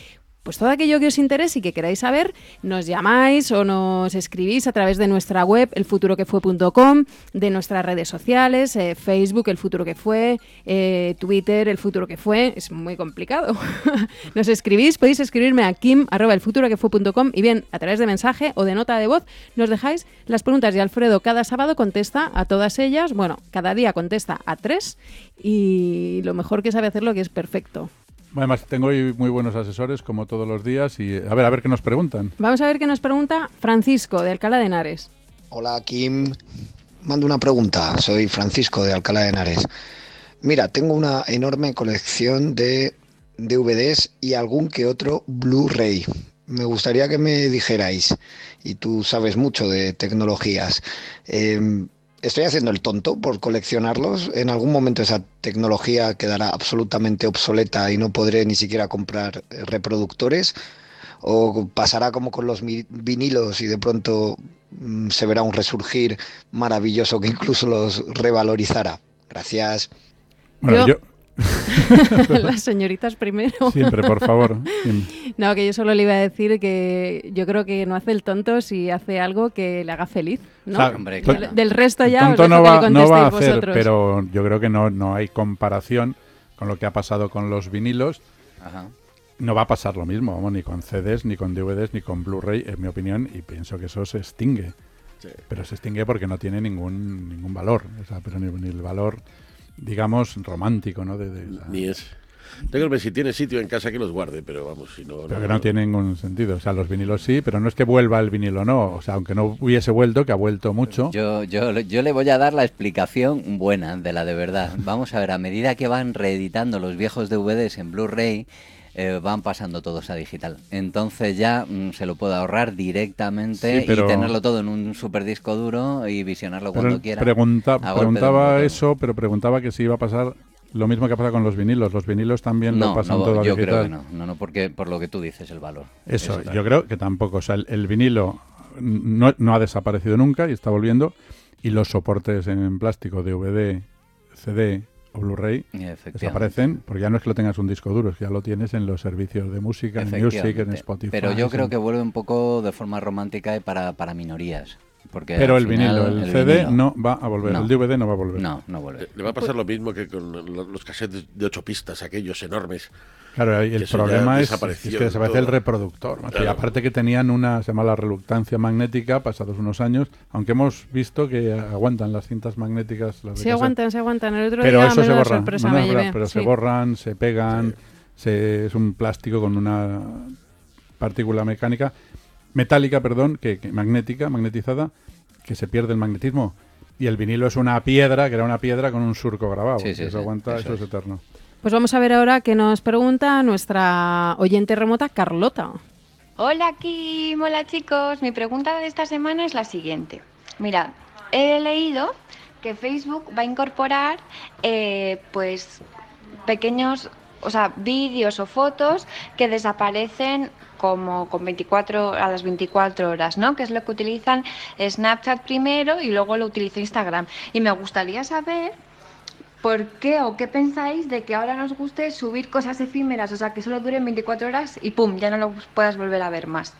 Pues todo aquello que os interese y que queráis saber, nos llamáis o nos escribís a través de nuestra web, el futuro que fue punto com, de nuestras redes sociales, eh, Facebook, El Futuro Que Fue, eh, Twitter, El Futuro Que Fue. Es muy complicado. Nos escribís, podéis escribirme a kim arroba el futuro que fue punto com y bien, a través de mensaje o de nota de voz, nos dejáis las preguntas y Alfredo cada sábado contesta a todas ellas. Bueno, cada día contesta a tres y lo mejor que sabe hacerlo, que es perfecto. Además, tengo hoy muy buenos asesores, como todos los días, y a ver, a ver qué nos preguntan. Vamos a ver qué nos pregunta Francisco, de Alcalá de Henares. Hola, Kim. Mando una pregunta. Soy Francisco, de Alcalá de Henares. Mira, tengo una enorme colección de D V Ds y algún que otro Blu-ray. Me gustaría que me dijerais, y tú sabes mucho de tecnologías, eh, ¿estoy haciendo el tonto por coleccionarlos? ¿En algún momento esa tecnología quedará absolutamente obsoleta y no podré ni siquiera comprar reproductores? ¿O pasará como con los vinilos y de pronto mmm, se verá un resurgir maravilloso que incluso los revalorizará? Gracias. Bueno, yo... Las señoritas primero. Siempre, por favor. No, que yo solo le iba a decir que yo creo que no hace el tonto si hace algo que le haga feliz, ¿no? Claro, hombre, claro. Del, del resto ya el tonto os dejo no va, que le no va a contestéis hacer, vosotros. pero yo creo que no, no hay comparación con lo que ha pasado con los vinilos. Ajá. No va a pasar lo mismo, vamos, ni con C Ds, ni con D V Ds, ni con Blu-ray, en mi opinión, y pienso que eso se extingue. Sí. Pero se extingue porque no tiene ningún ningún valor, o sea, pero ni, ni el valor, digamos, romántico, ¿no? De, de la... Ni es. Yo creo que si tiene sitio en casa que los guarde, pero vamos, si no... Pero no, que no, no tiene ningún sentido. O sea, los vinilos sí, pero no es que vuelva el vinilo, no. O sea, aunque no hubiese vuelto, que ha vuelto mucho. Yo, yo, yo le voy a dar la explicación buena de la de verdad. Vamos a ver, a medida que van reeditando los viejos D V Ds en Blu-ray, eh, van pasando todos a digital. Entonces ya mmm, se lo puede ahorrar directamente sí, pero... y tenerlo todo en un super disco duro y visionarlo pero cuando quiera. Pregunta, preguntaba eso, pero preguntaba que si iba a pasar... Lo mismo que pasa con los vinilos. Los vinilos también no, lo pasan no, todo a yo digital. Creo que no, no, no, porque por lo que tú dices, el valor. Eso, Eso yo creo que tampoco. O sea, el, el vinilo no, no ha desaparecido nunca y está volviendo. Y los soportes en plástico, D V D, C D o Blu-ray, desaparecen, porque ya no es que lo tengas un disco duro, es que ya lo tienes en los servicios de música, en Music, en Spotify. Pero yo creo en... que vuelve un poco de forma romántica y para, para minorías. Porque pero el final, vinilo, el, el C D vinilo. no va a volver, no. el D V D no va a volver. No, no vuelve. Le va a pasar lo mismo que con los cassettes de ocho pistas, aquellos enormes. Claro, el problema es, es que desaparece el reproductor. Claro. Y aparte que tenían una, se llama la reluctancia magnética, pasados unos años, aunque hemos visto que aguantan las cintas magnéticas. Las de sí, casa. aguantan, se aguantan. El otro pero día eso se borra. No, no, me llevé, pero sí. se borran, se pegan, sí. se, es un plástico con una partícula mecánica, metálica, perdón, que, que magnética, magnetizada, que se pierde el magnetismo. Y el vinilo es una piedra, que era una piedra con un surco grabado. Sí, sí, eso sí, aguanta, eso eso es. es eterno. Pues vamos a ver ahora qué nos pregunta nuestra oyente remota, Carlota. Hola, Kim. Hola, chicos. Mi pregunta de esta semana es la siguiente. Mirad, he leído que Facebook va a incorporar eh, pues pequeños, o sea, vídeos o fotos que desaparecen como con veinticuatro a las veinticuatro horas, ¿no? Que es lo que utilizan Snapchat primero y luego lo utiliza Instagram. Y me gustaría saber por qué o qué pensáis de que ahora nos guste subir cosas efímeras, o sea, que solo duren veinticuatro horas y pum, ya no lo puedas volver a ver más.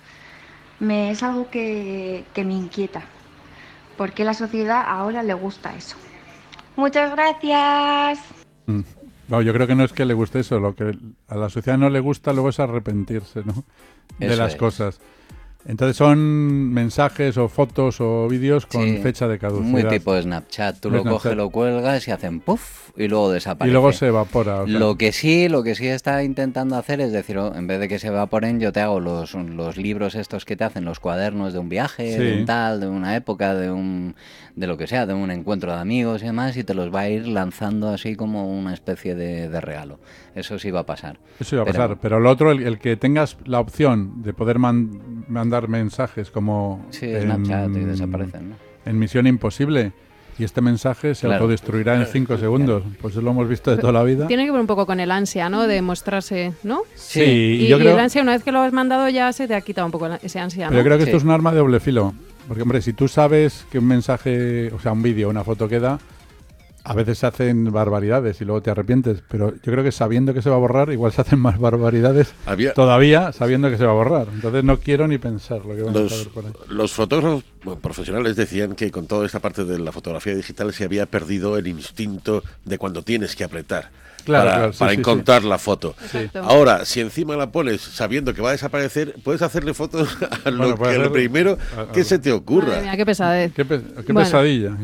Me, es algo que, que me inquieta. ¿Por qué la sociedad ahora le gusta eso? Muchas gracias. Mm. No, yo creo que no es que le guste eso, lo que a la sociedad no le gusta luego es arrepentirse, ¿no? De eso las es. cosas. Entonces son mensajes o fotos o vídeos con sí, fecha de caducidad. Muy tipo Snapchat. Tú lo coges, lo cuelgas y hacen puff y luego desaparece. Y luego se evapora. O sea. Lo que sí, lo que sí está intentando hacer es decir, oh, en vez de que se evaporen, yo te hago los, los libros estos que te hacen, los cuadernos de un viaje, sí. de un tal, de una época, de un de lo que sea, de un encuentro de amigos y demás, y te los va a ir lanzando así como una especie de, de regalo. Eso sí va a pasar. Eso iba a pero, pasar, pero lo otro, el, el que tengas la opción de poder man, mandar mensajes como sí, en Snapchat y desaparecen, ¿no? En Misión Imposible, y este mensaje se claro. autodestruirá en cinco segundos, pues eso lo hemos visto de toda la vida. Tiene que ver un poco con el ansia, ¿no? De mostrarse, ¿no? Sí, y, y yo y creo... el ansia, una vez que lo has mandado ya se te ha quitado un poco ese ansia, ¿no? Pero yo creo que sí. esto es un arma de doble filo, porque hombre, si tú sabes que un mensaje, o sea, un vídeo, una foto queda, A veces se hacen barbaridades y luego te arrepientes, pero yo creo que sabiendo que se va a borrar, igual se hacen más barbaridades Había... todavía sabiendo que se va a borrar. Entonces no quiero ni pensar lo que vamos los, a ver por ahí. Los fotógrafos bueno, profesionales decían que con toda esta parte de la fotografía digital se había perdido el instinto de cuando tienes que apretar. Claro, para, claro, sí, para sí, encontrar sí. la foto. Sí. Ahora, si encima la pones sabiendo que va a desaparecer, puedes hacerle fotos a lo, bueno, que, hacer... lo primero a, a... que se te ocurra. Madre mía, qué pesadez. Qué, pe... qué bueno. pesadilla.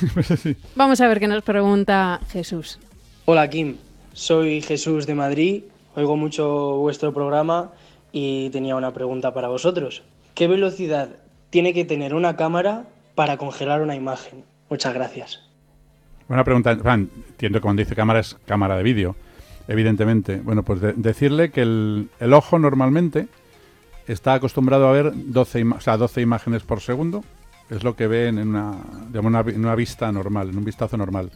Vamos a ver qué nos pregunta Jesús. Hola Kim, soy Jesús de Madrid, oigo mucho vuestro programa y tenía una pregunta para vosotros. ¿Qué velocidad tiene que tener una cámara para congelar una imagen? Muchas gracias. Buena pregunta. Juan, entiendo que cuando dice cámara es cámara de vídeo, evidentemente. Bueno, pues de- decirle que el, el ojo normalmente está acostumbrado a ver doce, ima- o sea, doce imágenes por segundo. Es lo que ve en una, digamos, una, en una vista normal, en un vistazo normal.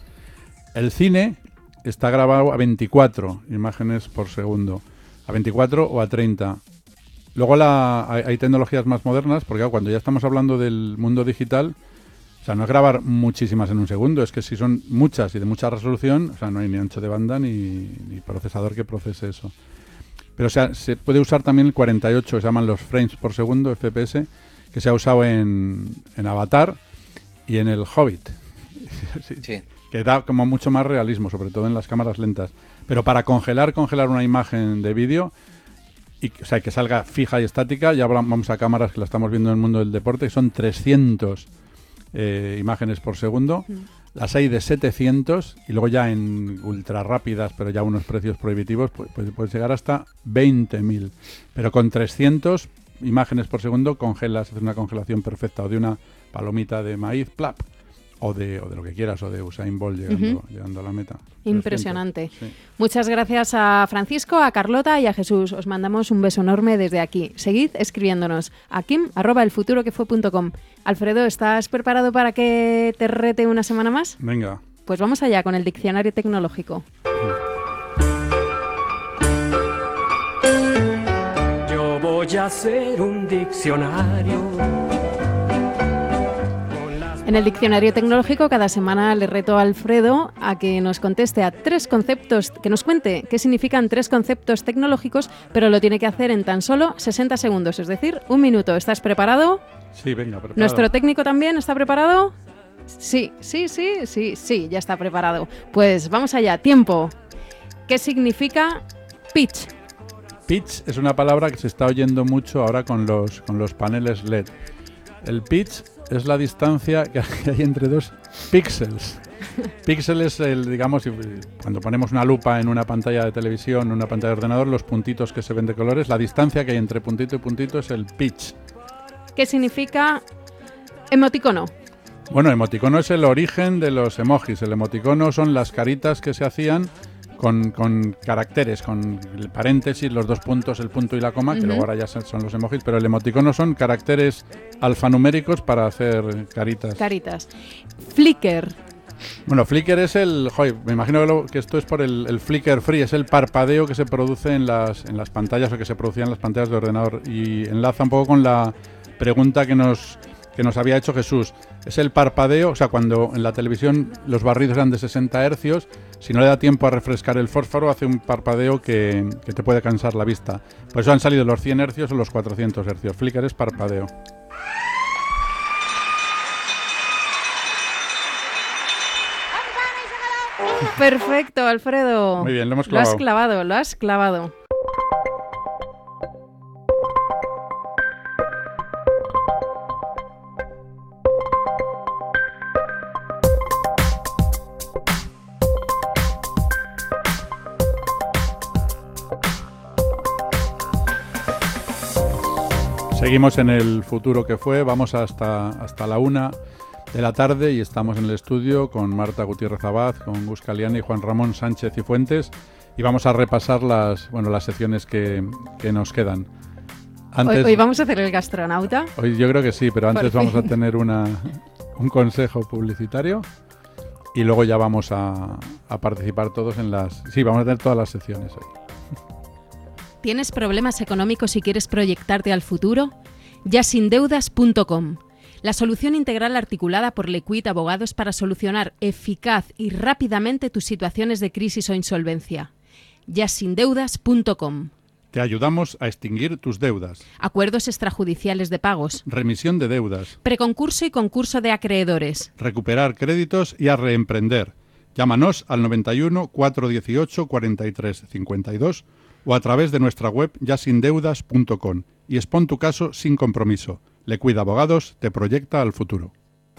El cine está grabado a veinticuatro imágenes por segundo, a veinticuatro o a treinta. Luego la, hay, hay tecnologías más modernas, porque claro, cuando ya estamos hablando del mundo digital, o sea, no es grabar muchísimas en un segundo, es que si son muchas y de mucha resolución, o sea, no hay ni ancho de banda ni, ni procesador que procese eso. Pero o sea, se puede usar también el cuarenta y ocho, que se llaman los frames por segundo, F P S, que se ha usado en, en Avatar y en el Hobbit. sí, sí. Que da como mucho más realismo, sobre todo en las cámaras lentas. Pero para congelar, congelar una imagen de vídeo, y, o sea, que salga fija y estática, ya vamos a cámaras que la estamos viendo en el mundo del deporte, que son trescientas eh, imágenes por segundo. Mm. Las hay de setecientos y luego ya en ultra rápidas, pero ya a unos precios prohibitivos, pues, pues puedes llegar hasta veinte mil. Pero con trescientas imágenes por segundo congelas, haces una congelación perfecta, o de una palomita de maíz, plap, o de, o de lo que quieras, o de Usain Bolt llegando, uh-huh. llegando a la meta. Impresionante. Sí. Muchas gracias a Francisco, a Carlota y a Jesús. Os mandamos un beso enorme desde aquí. Seguid escribiéndonos a kim arroba elfuturoquefue punto com. Alfredo, ¿estás preparado para que te rete una semana más? Venga. Pues vamos allá con el diccionario tecnológico. Yo voy a hacer un diccionario. En el diccionario tecnológico cada semana le reto a Alfredo a que nos conteste a tres conceptos, que nos cuente qué significan tres conceptos tecnológicos, pero lo tiene que hacer en tan solo sesenta segundos, es decir, un minuto. ¿Estás preparado? Sí, venga, preparado. ¿Nuestro técnico también está preparado? Sí, sí, sí, sí, sí, ya está preparado. Pues vamos allá, tiempo. ¿Qué significa pitch? Pitch es una palabra que se está oyendo mucho ahora con los, con los paneles L E D. El pitch es la distancia que hay entre dos píxeles. Píxel es el, digamos, cuando ponemos una lupa en una pantalla de televisión, en una pantalla de ordenador, los puntitos que se ven de colores, la distancia que hay entre puntito y puntito es el pitch. ¿Qué significa emoticono? Bueno, emoticono es el origen de los emojis. El emoticono son las caritas que se hacían con, con caracteres, con el paréntesis, los dos puntos, el punto y la coma, uh-huh. que luego ahora ya son los emojis, pero el emoticono son caracteres alfanuméricos para hacer caritas. Caritas. Flickr. Bueno, Flickr es el... Joder, me imagino que, lo, que esto es por el, el flicker free, es el parpadeo que se produce en las, en las pantallas o que se producía en las pantallas de ordenador. Y enlaza un poco con la pregunta que nos, que nos había hecho Jesús. Es el parpadeo, o sea, cuando en la televisión los barridos eran de sesenta hercios, si no le da tiempo a refrescar el fósforo, hace un parpadeo que, que te puede cansar la vista. Por eso han salido los cien hercios o los cuatrocientos hercios. Flickr es parpadeo. Perfecto, Alfredo. Muy bien, lo hemos clavado. Lo has clavado, lo has clavado. Seguimos en el futuro que fue, vamos hasta, hasta la una de la tarde y estamos en el estudio con Marta Gutiérrez Abad, con Gus Caliani y Juan Ramón Sánchez y Fuentes y vamos a repasar las, bueno, las secciones que, que nos quedan. Antes, hoy, hoy vamos a hacer el gastronauta. Hoy yo creo que sí, pero antes vamos a tener una, un consejo publicitario y luego ya vamos a, a participar todos en las... Sí, vamos a tener todas las secciones hoy. ¿Tienes problemas económicos y quieres proyectarte al futuro? Yasindeudas punto com. La solución integral articulada por Lequid Abogados para solucionar eficaz y rápidamente tus situaciones de crisis o insolvencia. ya sin deudas punto com. Te ayudamos a extinguir tus deudas. Acuerdos extrajudiciales de pagos. Remisión de deudas. Preconcurso y concurso de acreedores. Recuperar créditos y a reemprender. Llámanos al noventa y uno, cuatrocientos dieciocho, cuarenta y tres cincuenta y dos o a través de nuestra web ya sin deudas punto com y expon tu caso sin compromiso. Lequid Abogados te proyecta al futuro.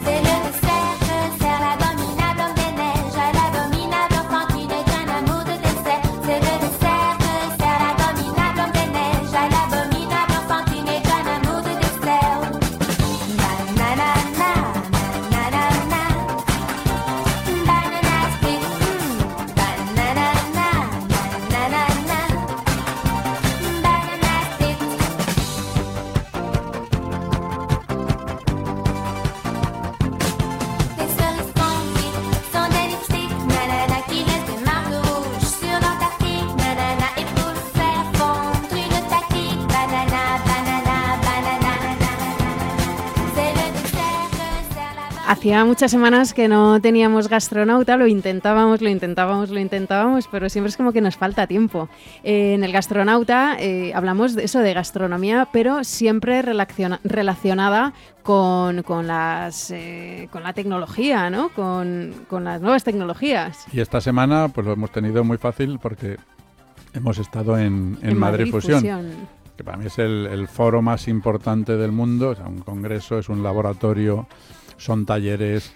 Hacía muchas semanas que no teníamos gastronauta, lo intentábamos, lo intentábamos, lo intentábamos, pero siempre es como que nos falta tiempo. Eh, en el gastronauta eh, hablamos de eso, de gastronomía, pero siempre relaciona, relacionada con, con, las, eh, con la tecnología, ¿no? Con, con las nuevas tecnologías. Y esta semana pues lo hemos tenido muy fácil porque hemos estado en, en, en Madrid, Madrid Fusión, Fusión, que para mí es el, el foro más importante del mundo. O sea, un congreso, es un laboratorio, son talleres,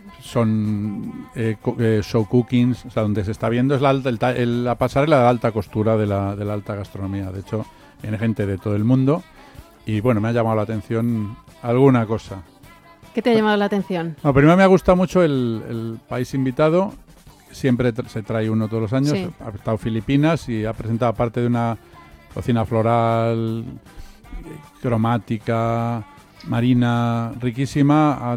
son eh, eh, show cookings, o sea, donde se está viendo es la, alta, el, el, la pasarela de la alta costura de la, de la alta gastronomía. De hecho, viene gente de todo el mundo y bueno, me ha llamado la atención alguna cosa. ¿Qué te ha llamado la atención? No, primero me ha gustado mucho el, el país invitado, siempre tra- se trae uno todos los años, sí. Ha estado Filipinas y ha presentado parte de una cocina floral, cromática, marina, riquísima. Ha,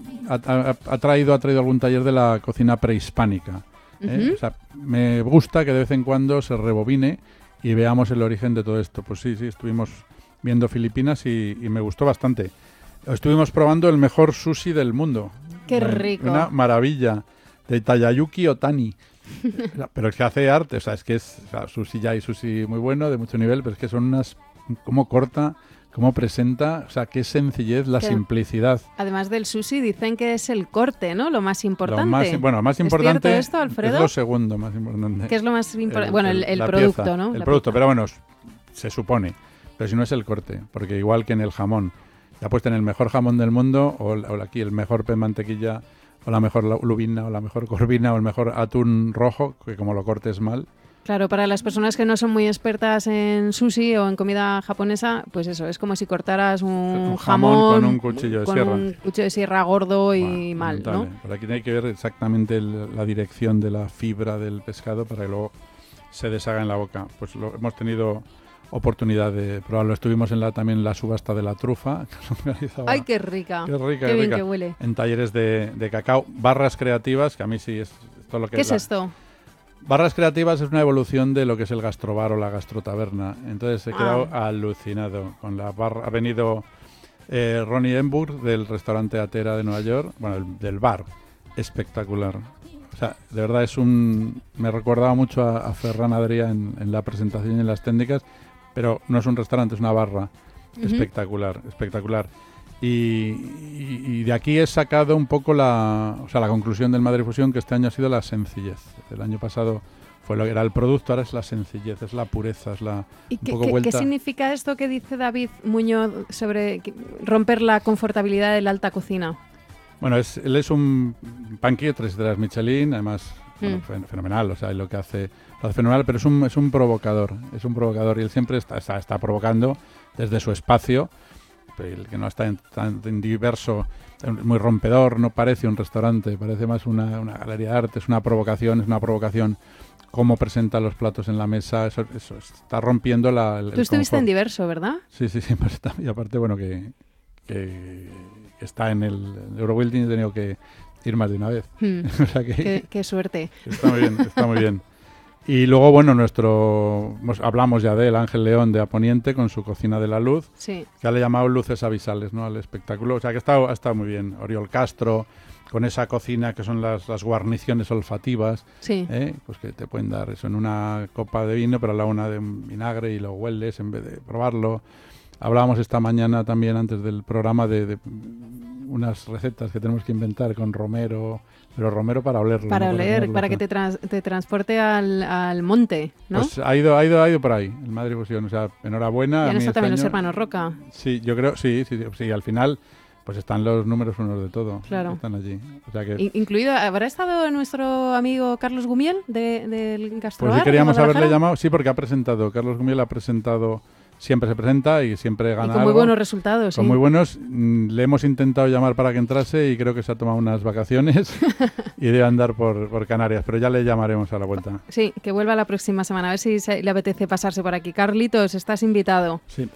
ha, ha, traído, ha traído algún taller de la cocina prehispánica. ¿eh? Uh-huh. O sea, me gusta que de vez en cuando se rebobine y veamos el origen de todo esto. Pues sí, sí, estuvimos viendo Filipinas y, y me gustó bastante. Estuvimos probando el mejor sushi del mundo. ¡Qué rico! Una maravilla, de Tayayuki Otani. Pero es que hace arte, o sea, es que es o sea, sushi ya hay sushi muy bueno, de mucho nivel, pero es que son unas... cómo corta, cómo presenta, o sea, qué sencillez, la que, simplicidad. Además del sushi, dicen que es el corte, ¿no? Lo más importante. Lo más, bueno, lo más importante ¿Es cierto esto, Alfredo? Es lo segundo más importante. ¿Qué es lo más importante? Bueno, el, el producto, pieza, ¿no? El la producto, pieza. Pero bueno, se supone. Pero si no es el corte, porque igual que en el jamón, ya puedes tener el mejor jamón del mundo, o, o aquí el mejor pez mantequilla, o la mejor lubina, o la mejor corvina, o el mejor atún rojo, que como lo cortes mal. Claro, para las personas que no son muy expertas en sushi o en comida japonesa, pues eso, es como si cortaras un, un jamón, jamón con un cuchillo de con sierra. un cuchillo de sierra gordo y wow, mal, ¿no? Por aquí hay que ver exactamente el, la dirección de la fibra del pescado para que luego se deshaga en la boca. Pues lo, hemos tenido oportunidad de probarlo. Estuvimos en la, también en la subasta de la trufa. ¡Ay, qué rica! ¡Qué rica! ¡Qué bien rica. que huele! En talleres de, de cacao, barras creativas, que a mí sí es todo lo que ¿Qué es. es la, esto? Barras creativas es una evolución de lo que es el gastrobar o la gastrotaberna. Entonces he quedado ah. alucinado con la barra. Ha venido eh, Ronnie Emburg del restaurante Atera de Nueva York, bueno, el, del bar, espectacular. O sea, de verdad es un... Me recordaba mucho a, a Ferran Adrià en, en la presentación y en las técnicas, pero no es un restaurante, es una barra. Uh-huh. Espectacular, espectacular. Y, y, y de aquí he sacado un poco la, o sea, la conclusión del Madrid Fusión, que este año ha sido la sencillez. El año pasado fue lo que era el producto, ahora es la sencillez, es la pureza, es la ¿Y un qué, poco qué, vuelta. ¿Qué significa esto que dice David Muñoz sobre romper la confortabilidad de la alta cocina? Bueno, es, él es un panqui, tres estrellas Michelin, además mm. bueno, fenomenal, o sea, lo que hace, lo hace fenomenal, pero es un, es un provocador, es un provocador y él siempre está, está, está provocando desde su espacio, el que no está en, tan en diverso, muy rompedor, no parece un restaurante, parece más una, una galería de arte, es una provocación, es una provocación cómo presenta los platos en la mesa, eso, eso está rompiendo la... El, Tú estuviste confort. en diverso, ¿verdad? Sí, sí, sí, y aparte, bueno, que, que está en el Eurobuilding, he tenido que ir más de una vez. Hmm. O sea que, qué, qué suerte. Está muy bien, está muy bien. Y luego, bueno, nuestro hablamos ya de él, Ángel León de Aponiente, con su Cocina de la Luz, sí. que le ha llamado Luces Avisales, ¿no?, al espectáculo. O sea, que ha estado, ha estado muy bien. Oriol Castro, con esa cocina que son las, las guarniciones olfativas, sí. ¿eh? Pues que te pueden dar eso en una copa de vino, pero a la una de vinagre y lo hueles en vez de probarlo. Hablábamos esta mañana también, antes del programa, de, de unas recetas que tenemos que inventar con romero, pero romero para olerlo. Para ¿no? oler, para, para que te, trans, te transporte al, al monte, ¿no? Pues ha ido, ha ido, ha ido por ahí, el Madrid Fusión. O sea, enhorabuena. Y han a mí estado este también año, los hermanos Roca. Sí, yo creo, sí, sí, sí, al final pues están los números unos de todo. Claro. Están allí. O sea que... In- incluido, ¿habrá estado nuestro amigo Carlos Gumiel de, del Gastrobar? Pues sí queríamos de haberle llamado, sí, porque ha presentado, Carlos Gumiel ha presentado, siempre se presenta y siempre gana y con algo. muy buenos resultados, Con sí. muy buenos. Mm, le hemos intentado llamar para que entrase y creo que se ha tomado unas vacaciones y debe andar por, por Canarias, pero ya le llamaremos a la vuelta. Sí, que vuelva la próxima semana, a ver si se, le apetece pasarse por aquí. Carlitos, estás invitado. Sí.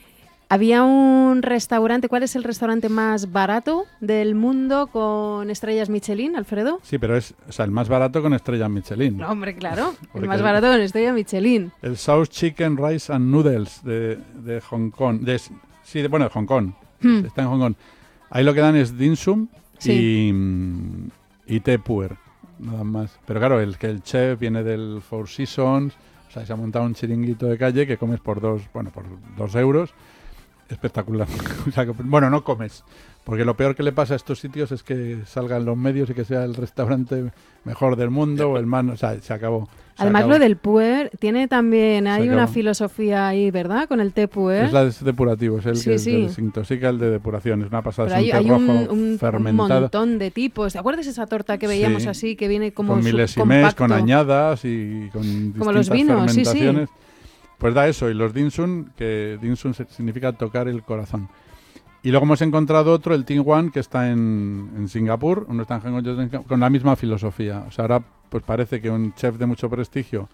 Había un restaurante, ¿cuál es el restaurante más barato del mundo con estrellas Michelin, Alfredo? Sí, pero es, o sea, el más barato con estrella Michelin. No, hombre, claro, el Porque más barato con estrella Michelin. El South Chicken Rice and Noodles de, de Hong Kong. De, sí, de, bueno, de Hong Kong. Hmm. Está en Hong Kong. Ahí lo que dan es dim sum Sí. y, mm, y té puer, nada más. Pero claro, el que el chef viene del Four Seasons, o sea, se ha montado un chiringuito de calle que comes por dos, bueno, por dos euros. Espectacular. O sea, que, bueno, no comes, porque lo peor que le pasa a estos sitios es que salgan los medios y que sea el restaurante mejor del mundo o el más, o sea, se acabó. Se Además, acabó. lo del puer tiene también, hay acabó. una filosofía ahí, ¿verdad? Con el té puer. Es la de depurativo, es el Sí, que sí. desintoxica, el de depuración. Es una pasada, Pero es hay, un hay té un, rojo un- un fermentado. montón de tipos. ¿Te acuerdas esa torta que veíamos Sí. así, que viene como con su- milesimés, compacto? con añadas y con Como los distintas vinos, sí, sí. fermentaciones. Pues da eso, y los dim sum, que dim sum se- significa tocar el corazón. Y luego hemos encontrado otro, el Ting Wan, que está en, en Singapur, uno está en Hong Kong, otro en Singapur, con la misma filosofía. O sea, ahora pues parece que un chef de mucho prestigio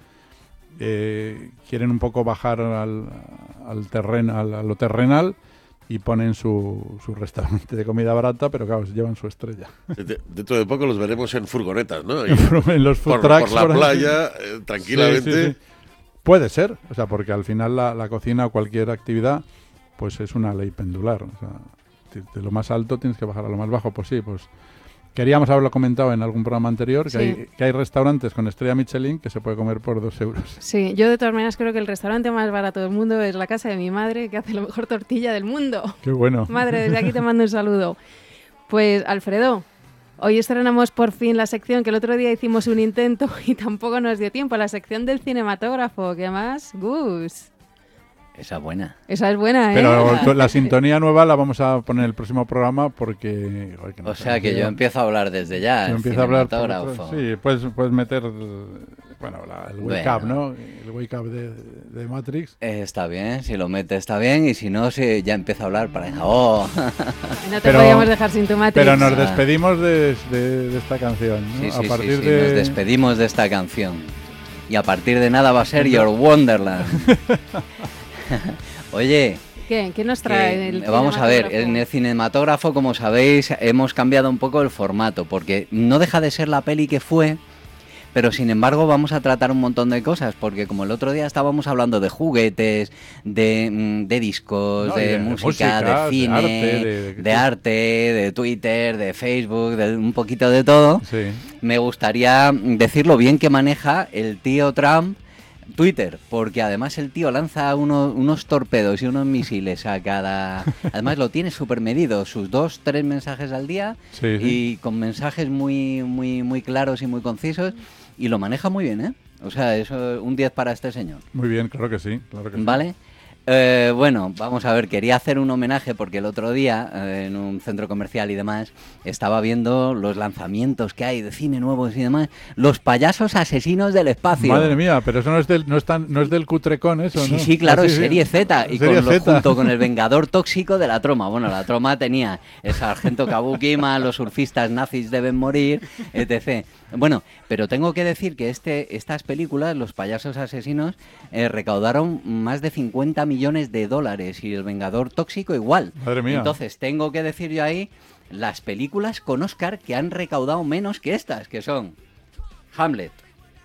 eh, quieren un poco bajar al, al terreno, al- a lo terrenal y ponen su, su restaurante de comida barata, pero claro, se llevan su estrella. De- dentro de poco los veremos en furgonetas, ¿no? Y En los food por, trucks por la por ahí. playa, eh, tranquilamente. Sí, sí, sí. Puede ser, o sea, porque al final la, la cocina o cualquier actividad pues es una ley pendular. O sea, de, de lo más alto tienes que bajar a lo más bajo. Pues sí, pues queríamos haberlo comentado en algún programa anterior, que, Sí. hay, que hay restaurantes con estrella Michelin que se puede comer por dos euros. Sí, yo de todas maneras creo que el restaurante más barato del mundo es la casa de mi madre, que hace la mejor tortilla del mundo. Qué bueno. Madre, desde aquí te mando un saludo. Pues, Alfredo, hoy estrenamos por fin la sección que el otro día hicimos un intento y tampoco nos dio tiempo, la sección del cinematógrafo. ¿Qué más? Gus. Esa buena. Esa es buena, ¿eh? Pero la sintonía nueva la vamos a poner en el próximo programa porque... joder, que no O sea que yo empiezo a hablar desde ya. Yo el empiezo a hablar por cinematógrafo. otro- sí, puedes, puedes meter bueno, la- el wake Bueno. up, ¿no? El wake up de, de Matrix. Eh, está bien, si lo mete está bien y si no, si ya empiezo a hablar para... ¡Oh! No te Pero- podíamos dejar sin tu Matrix. Pero nos Ah. despedimos de, de- de esta canción, ¿no? Sí, sí, a sí, partir sí, de nos despedimos de esta canción. Y a partir de nada va a ser Your Wonderland. Oye, ¿Qué? ¿Qué nos trae que, el vamos a ver, cinematógrafo? en el cinematógrafo, como sabéis, hemos cambiado un poco el formato, porque no deja de ser la peli que fue, pero sin embargo vamos a tratar un montón de cosas, porque como el otro día estábamos hablando de juguetes, de, mm, de discos, No, y de, de música, música, de de cine, arte, de, de- de- arte, de Twitter, de Facebook, de un poquito de todo, Sí. me gustaría decir lo bien que maneja el tío Trump Twitter, porque además el tío lanza uno- unos torpedos y unos misiles a cada... Además lo tiene súper medido, sus dos, tres mensajes al día Sí, sí. y con mensajes muy, muy, muy claros y muy concisos y lo maneja muy bien, ¿eh? O sea, eso un diez para este señor. Muy bien, claro que sí. Claro que sí. ¿Vale? Eh, bueno, vamos a ver, quería hacer un homenaje porque el otro día eh, en un centro comercial y demás estaba viendo los lanzamientos que hay de cine nuevos y demás, los payasos asesinos del espacio. Madre mía, pero eso no es del, no es tan- no es del cutrecón, eso, Sí, ¿no? sí, claro, Ah, es serie Z. Y Serie con lo- Z. junto con el Vengador Tóxico de la Troma. Bueno, la Troma tenía el sargento Kabukima, los surfistas nazis deben morir, etcétera. Bueno, pero tengo que decir que este, estas películas, Los payasos asesinos, eh, recaudaron más de cincuenta millones de dólares y el Vengador Tóxico igual. Madre mía. Entonces, tengo que decir yo ahí las películas con Oscar que han recaudado menos que estas, que son Hamlet,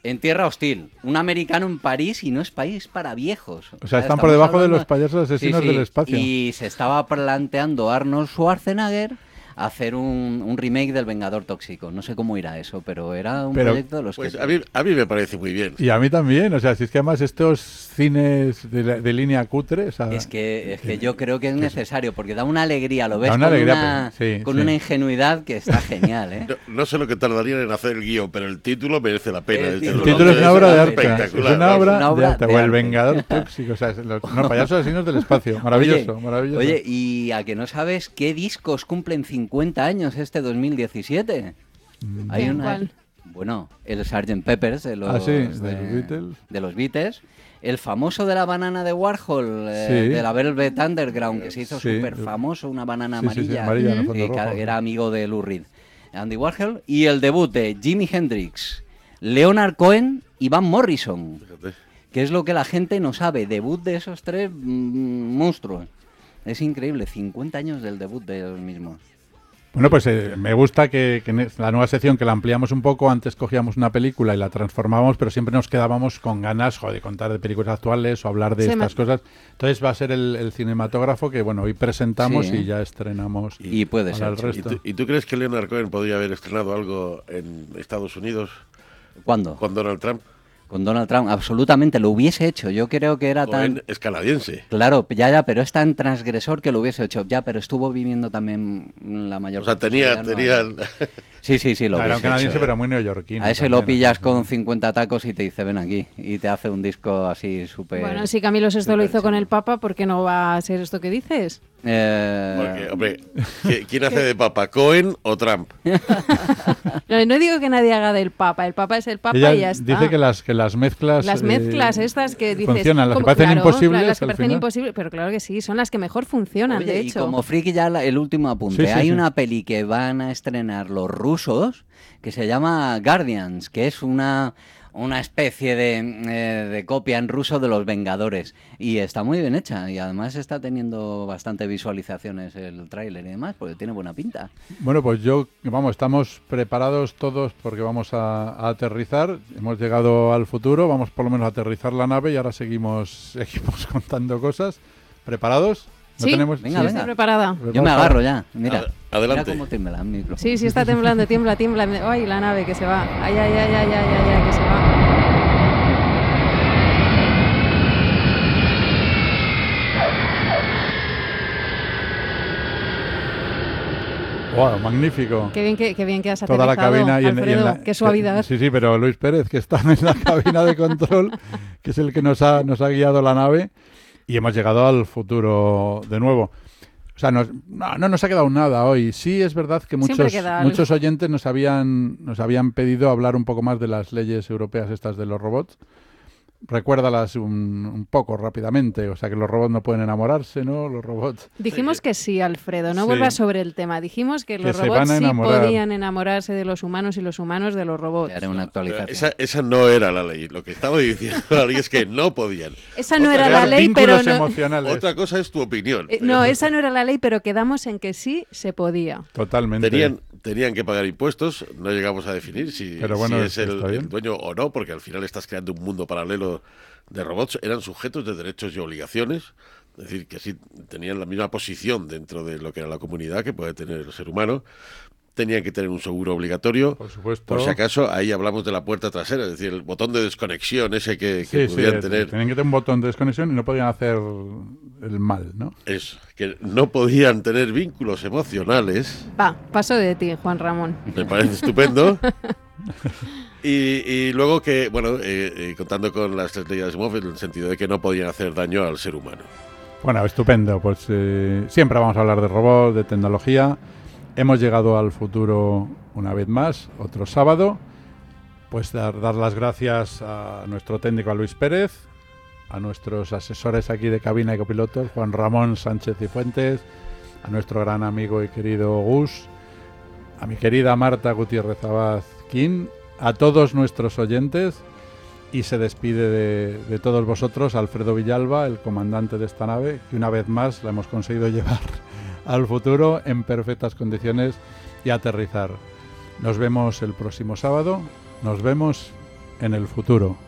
En tierra hostil. Un americano en París y no es país para viejos. O sea, están por debajo de los payasos asesinos sí, sí. del espacio. Y se estaba planteando Arnold Schwarzenegger hacer un, un remake del Vengador Tóxico. No sé cómo irá eso, pero era un pero, proyecto de los pues que... A mí, a mí me parece muy bien. Y a mí también. O sea, si es que además estos cines de, de línea cutre... O sea, es que, es que yo creo que es necesario, porque da una alegría, lo ves una con, alegría, una, pero, sí, con sí. una ingenuidad que está genial, ¿eh? No, no sé lo que tardarían en hacer el guión, pero el título merece la pena. El El título, título es una obra de arte. Espectacular. Es una obra, es una obra de arte. de O el arte. Vengador Tóxico. O sea, los no, payasos asesinos del espacio. Maravilloso, oye, maravilloso. Oye, y a que no sabes qué discos cumplen cincuenta años este dos mil diecisiete. Mm. Hay una... ¿Cuál? Bueno, el sergeant Pepper's de los, ah, sí, de, de los Beatles. de los Beatles. El famoso de la banana de Warhol, eh, Sí. de la Velvet Underground, que se hizo Sí. súper famoso, una banana Sí, sí, sí, amarilla, amarilla en el eh, fondo que rojo. era amigo de Lou Reed. Andy Warhol. Y el debut de Jimi Hendrix, Leonard Cohen y Van Morrison. Fíjate. Que es lo que la gente no sabe. Debut de esos tres mmm, monstruos. Es increíble, cincuenta años del debut de los mismos. Bueno, pues eh, me gusta que, que en la nueva sección que la ampliamos un poco, antes cogíamos una película y la transformábamos, pero siempre nos quedábamos con ganas jo, de contar de películas actuales o hablar de Se estas me... cosas. Entonces va a ser el, el cinematógrafo que, bueno, hoy presentamos Sí. y ya estrenamos. Y puede para ser, el sí. ¿Y resto. tú, ¿Y tú crees que Leonard Cohen podría haber estrenado algo en Estados Unidos ¿Cuándo? con Donald Trump? Con Donald Trump, absolutamente, lo hubiese hecho. Yo creo que era Cohen tan... es canadiense. Claro, ya, ya, pero es tan transgresor que lo hubiese hecho. Ya, pero estuvo viviendo también la mayor O sea, parte tenía... de su vida, tenía... ¿no? Sí, sí, sí, lo Era un hubiese canadiense, hecho. pero muy neoyorquino. A ese también, lo pillas ¿no? con cincuenta tacos y te dice, ven aquí. Y te hace un disco así súper... Bueno, si Camilo Sesto lo hizo con el Papa, ¿por qué no va a ser esto que dices? Eh... Porque, hombre, ¿quién hace de papa? ¿Cohen o Trump? No, no digo que nadie haga del Papa, el Papa es el Papa Ella y ya está. dice que las, que las mezclas... Las mezclas eh, estas que dices... funcionan, las que ¿cómo? parecen Claro, imposibles claro, las que al parecen final. imposibles, pero claro que sí, son las que mejor funcionan, Oye, de y hecho. como friki ya la- el último apunte. Sí, sí, Hay sí. una peli que van a estrenar los rusos que se llama Guardians, que es una, una especie de, eh, de copia en ruso de Los Vengadores. Y está muy bien hecha y además está teniendo bastante visualizaciones el tráiler y demás, porque tiene buena pinta. Bueno, pues yo, vamos, estamos preparados todos porque vamos a, a aterrizar. Hemos llegado al futuro, vamos por lo menos a aterrizar la nave y ahora seguimos, seguimos contando cosas. ¿Preparados? ¿No Sí, tenemos? venga, sí, venga. estoy preparada. Yo me agarro ya, mira. Ad- adelante. Mira cómo tiembla el micro. Sí, sí, está temblando, tiembla, tiembla. Ay, la nave que se va. Ay, ay, ay, ay, ay, ay, ay, que se va. Wow, magnífico. Qué bien que, qué bien que has Toda aterrizado, la cabina y en, y en Alfredo, la, qué suavidad. Sí, sí, pero Luis Pérez, que está en la cabina de control, que es el que nos ha, nos ha guiado la nave, y hemos llegado al futuro de nuevo. O sea, nos- no, no nos ha quedado nada hoy. Sí es verdad que Siempre muchos, queda algo. muchos oyentes nos habían, nos habían pedido hablar un poco más de las leyes europeas estas de los robots. Recuérdalas un, un poco rápidamente. O sea, que los robots no pueden enamorarse, ¿no? Los robots... Dijimos que sí, Alfredo, no Sí. vuelvas sobre el tema. Dijimos que Que los se robots van a sí enamorar. podían enamorarse de los humanos y los humanos de los robots. Haré una actualización. Esa, esa no era la ley. Lo que estaba diciendo Ali es que no podían. Esa no Otra era la cosa- ley, pero Vínculos no... emocionales. Otra cosa es tu opinión. Eh, No, esa no era la ley, pero quedamos en que sí se podía. Totalmente. Tenían, tenían que pagar impuestos, no llegamos a definir si, Pero bueno, si es el, está bien. el dueño o no, porque al final estás creando un mundo paralelo de robots. Eran sujetos de derechos y obligaciones, es decir, que sí tenían la misma posición dentro de lo que era la comunidad que puede tener el ser humano. Tenían que tener un seguro obligatorio. Por supuesto. Por si acaso, ahí hablamos de la puerta trasera, es decir, el botón de desconexión ese que, que Sí, sí, podían eh, tener. tenían que tener un botón de desconexión y no podían hacer el mal, ¿no? Es que no podían tener vínculos emocionales. Va, paso de ti, Juan Ramón. Me parece estupendo. Y, y luego que, bueno, eh, eh, contando con las tres leyes de Asimov, en el sentido de que no podían hacer daño al ser humano. Bueno, estupendo. Pues eh, siempre vamos a hablar de robots, de tecnología. Hemos llegado al futuro una vez más, otro sábado. Pues dar, dar las gracias a nuestro técnico, a Luis Pérez, a nuestros asesores aquí de cabina y copilotos, Juan Ramón Sánchez y Fuentes, a nuestro gran amigo y querido Gus, a mi querida Marta Gutiérrez Abad-Quín, a todos nuestros oyentes, y se despide de, de todos vosotros Alfredo Villalba, el comandante de esta nave, que una vez más la hemos conseguido llevar al futuro en perfectas condiciones y aterrizar. Nos vemos el próximo sábado, nos vemos en el futuro.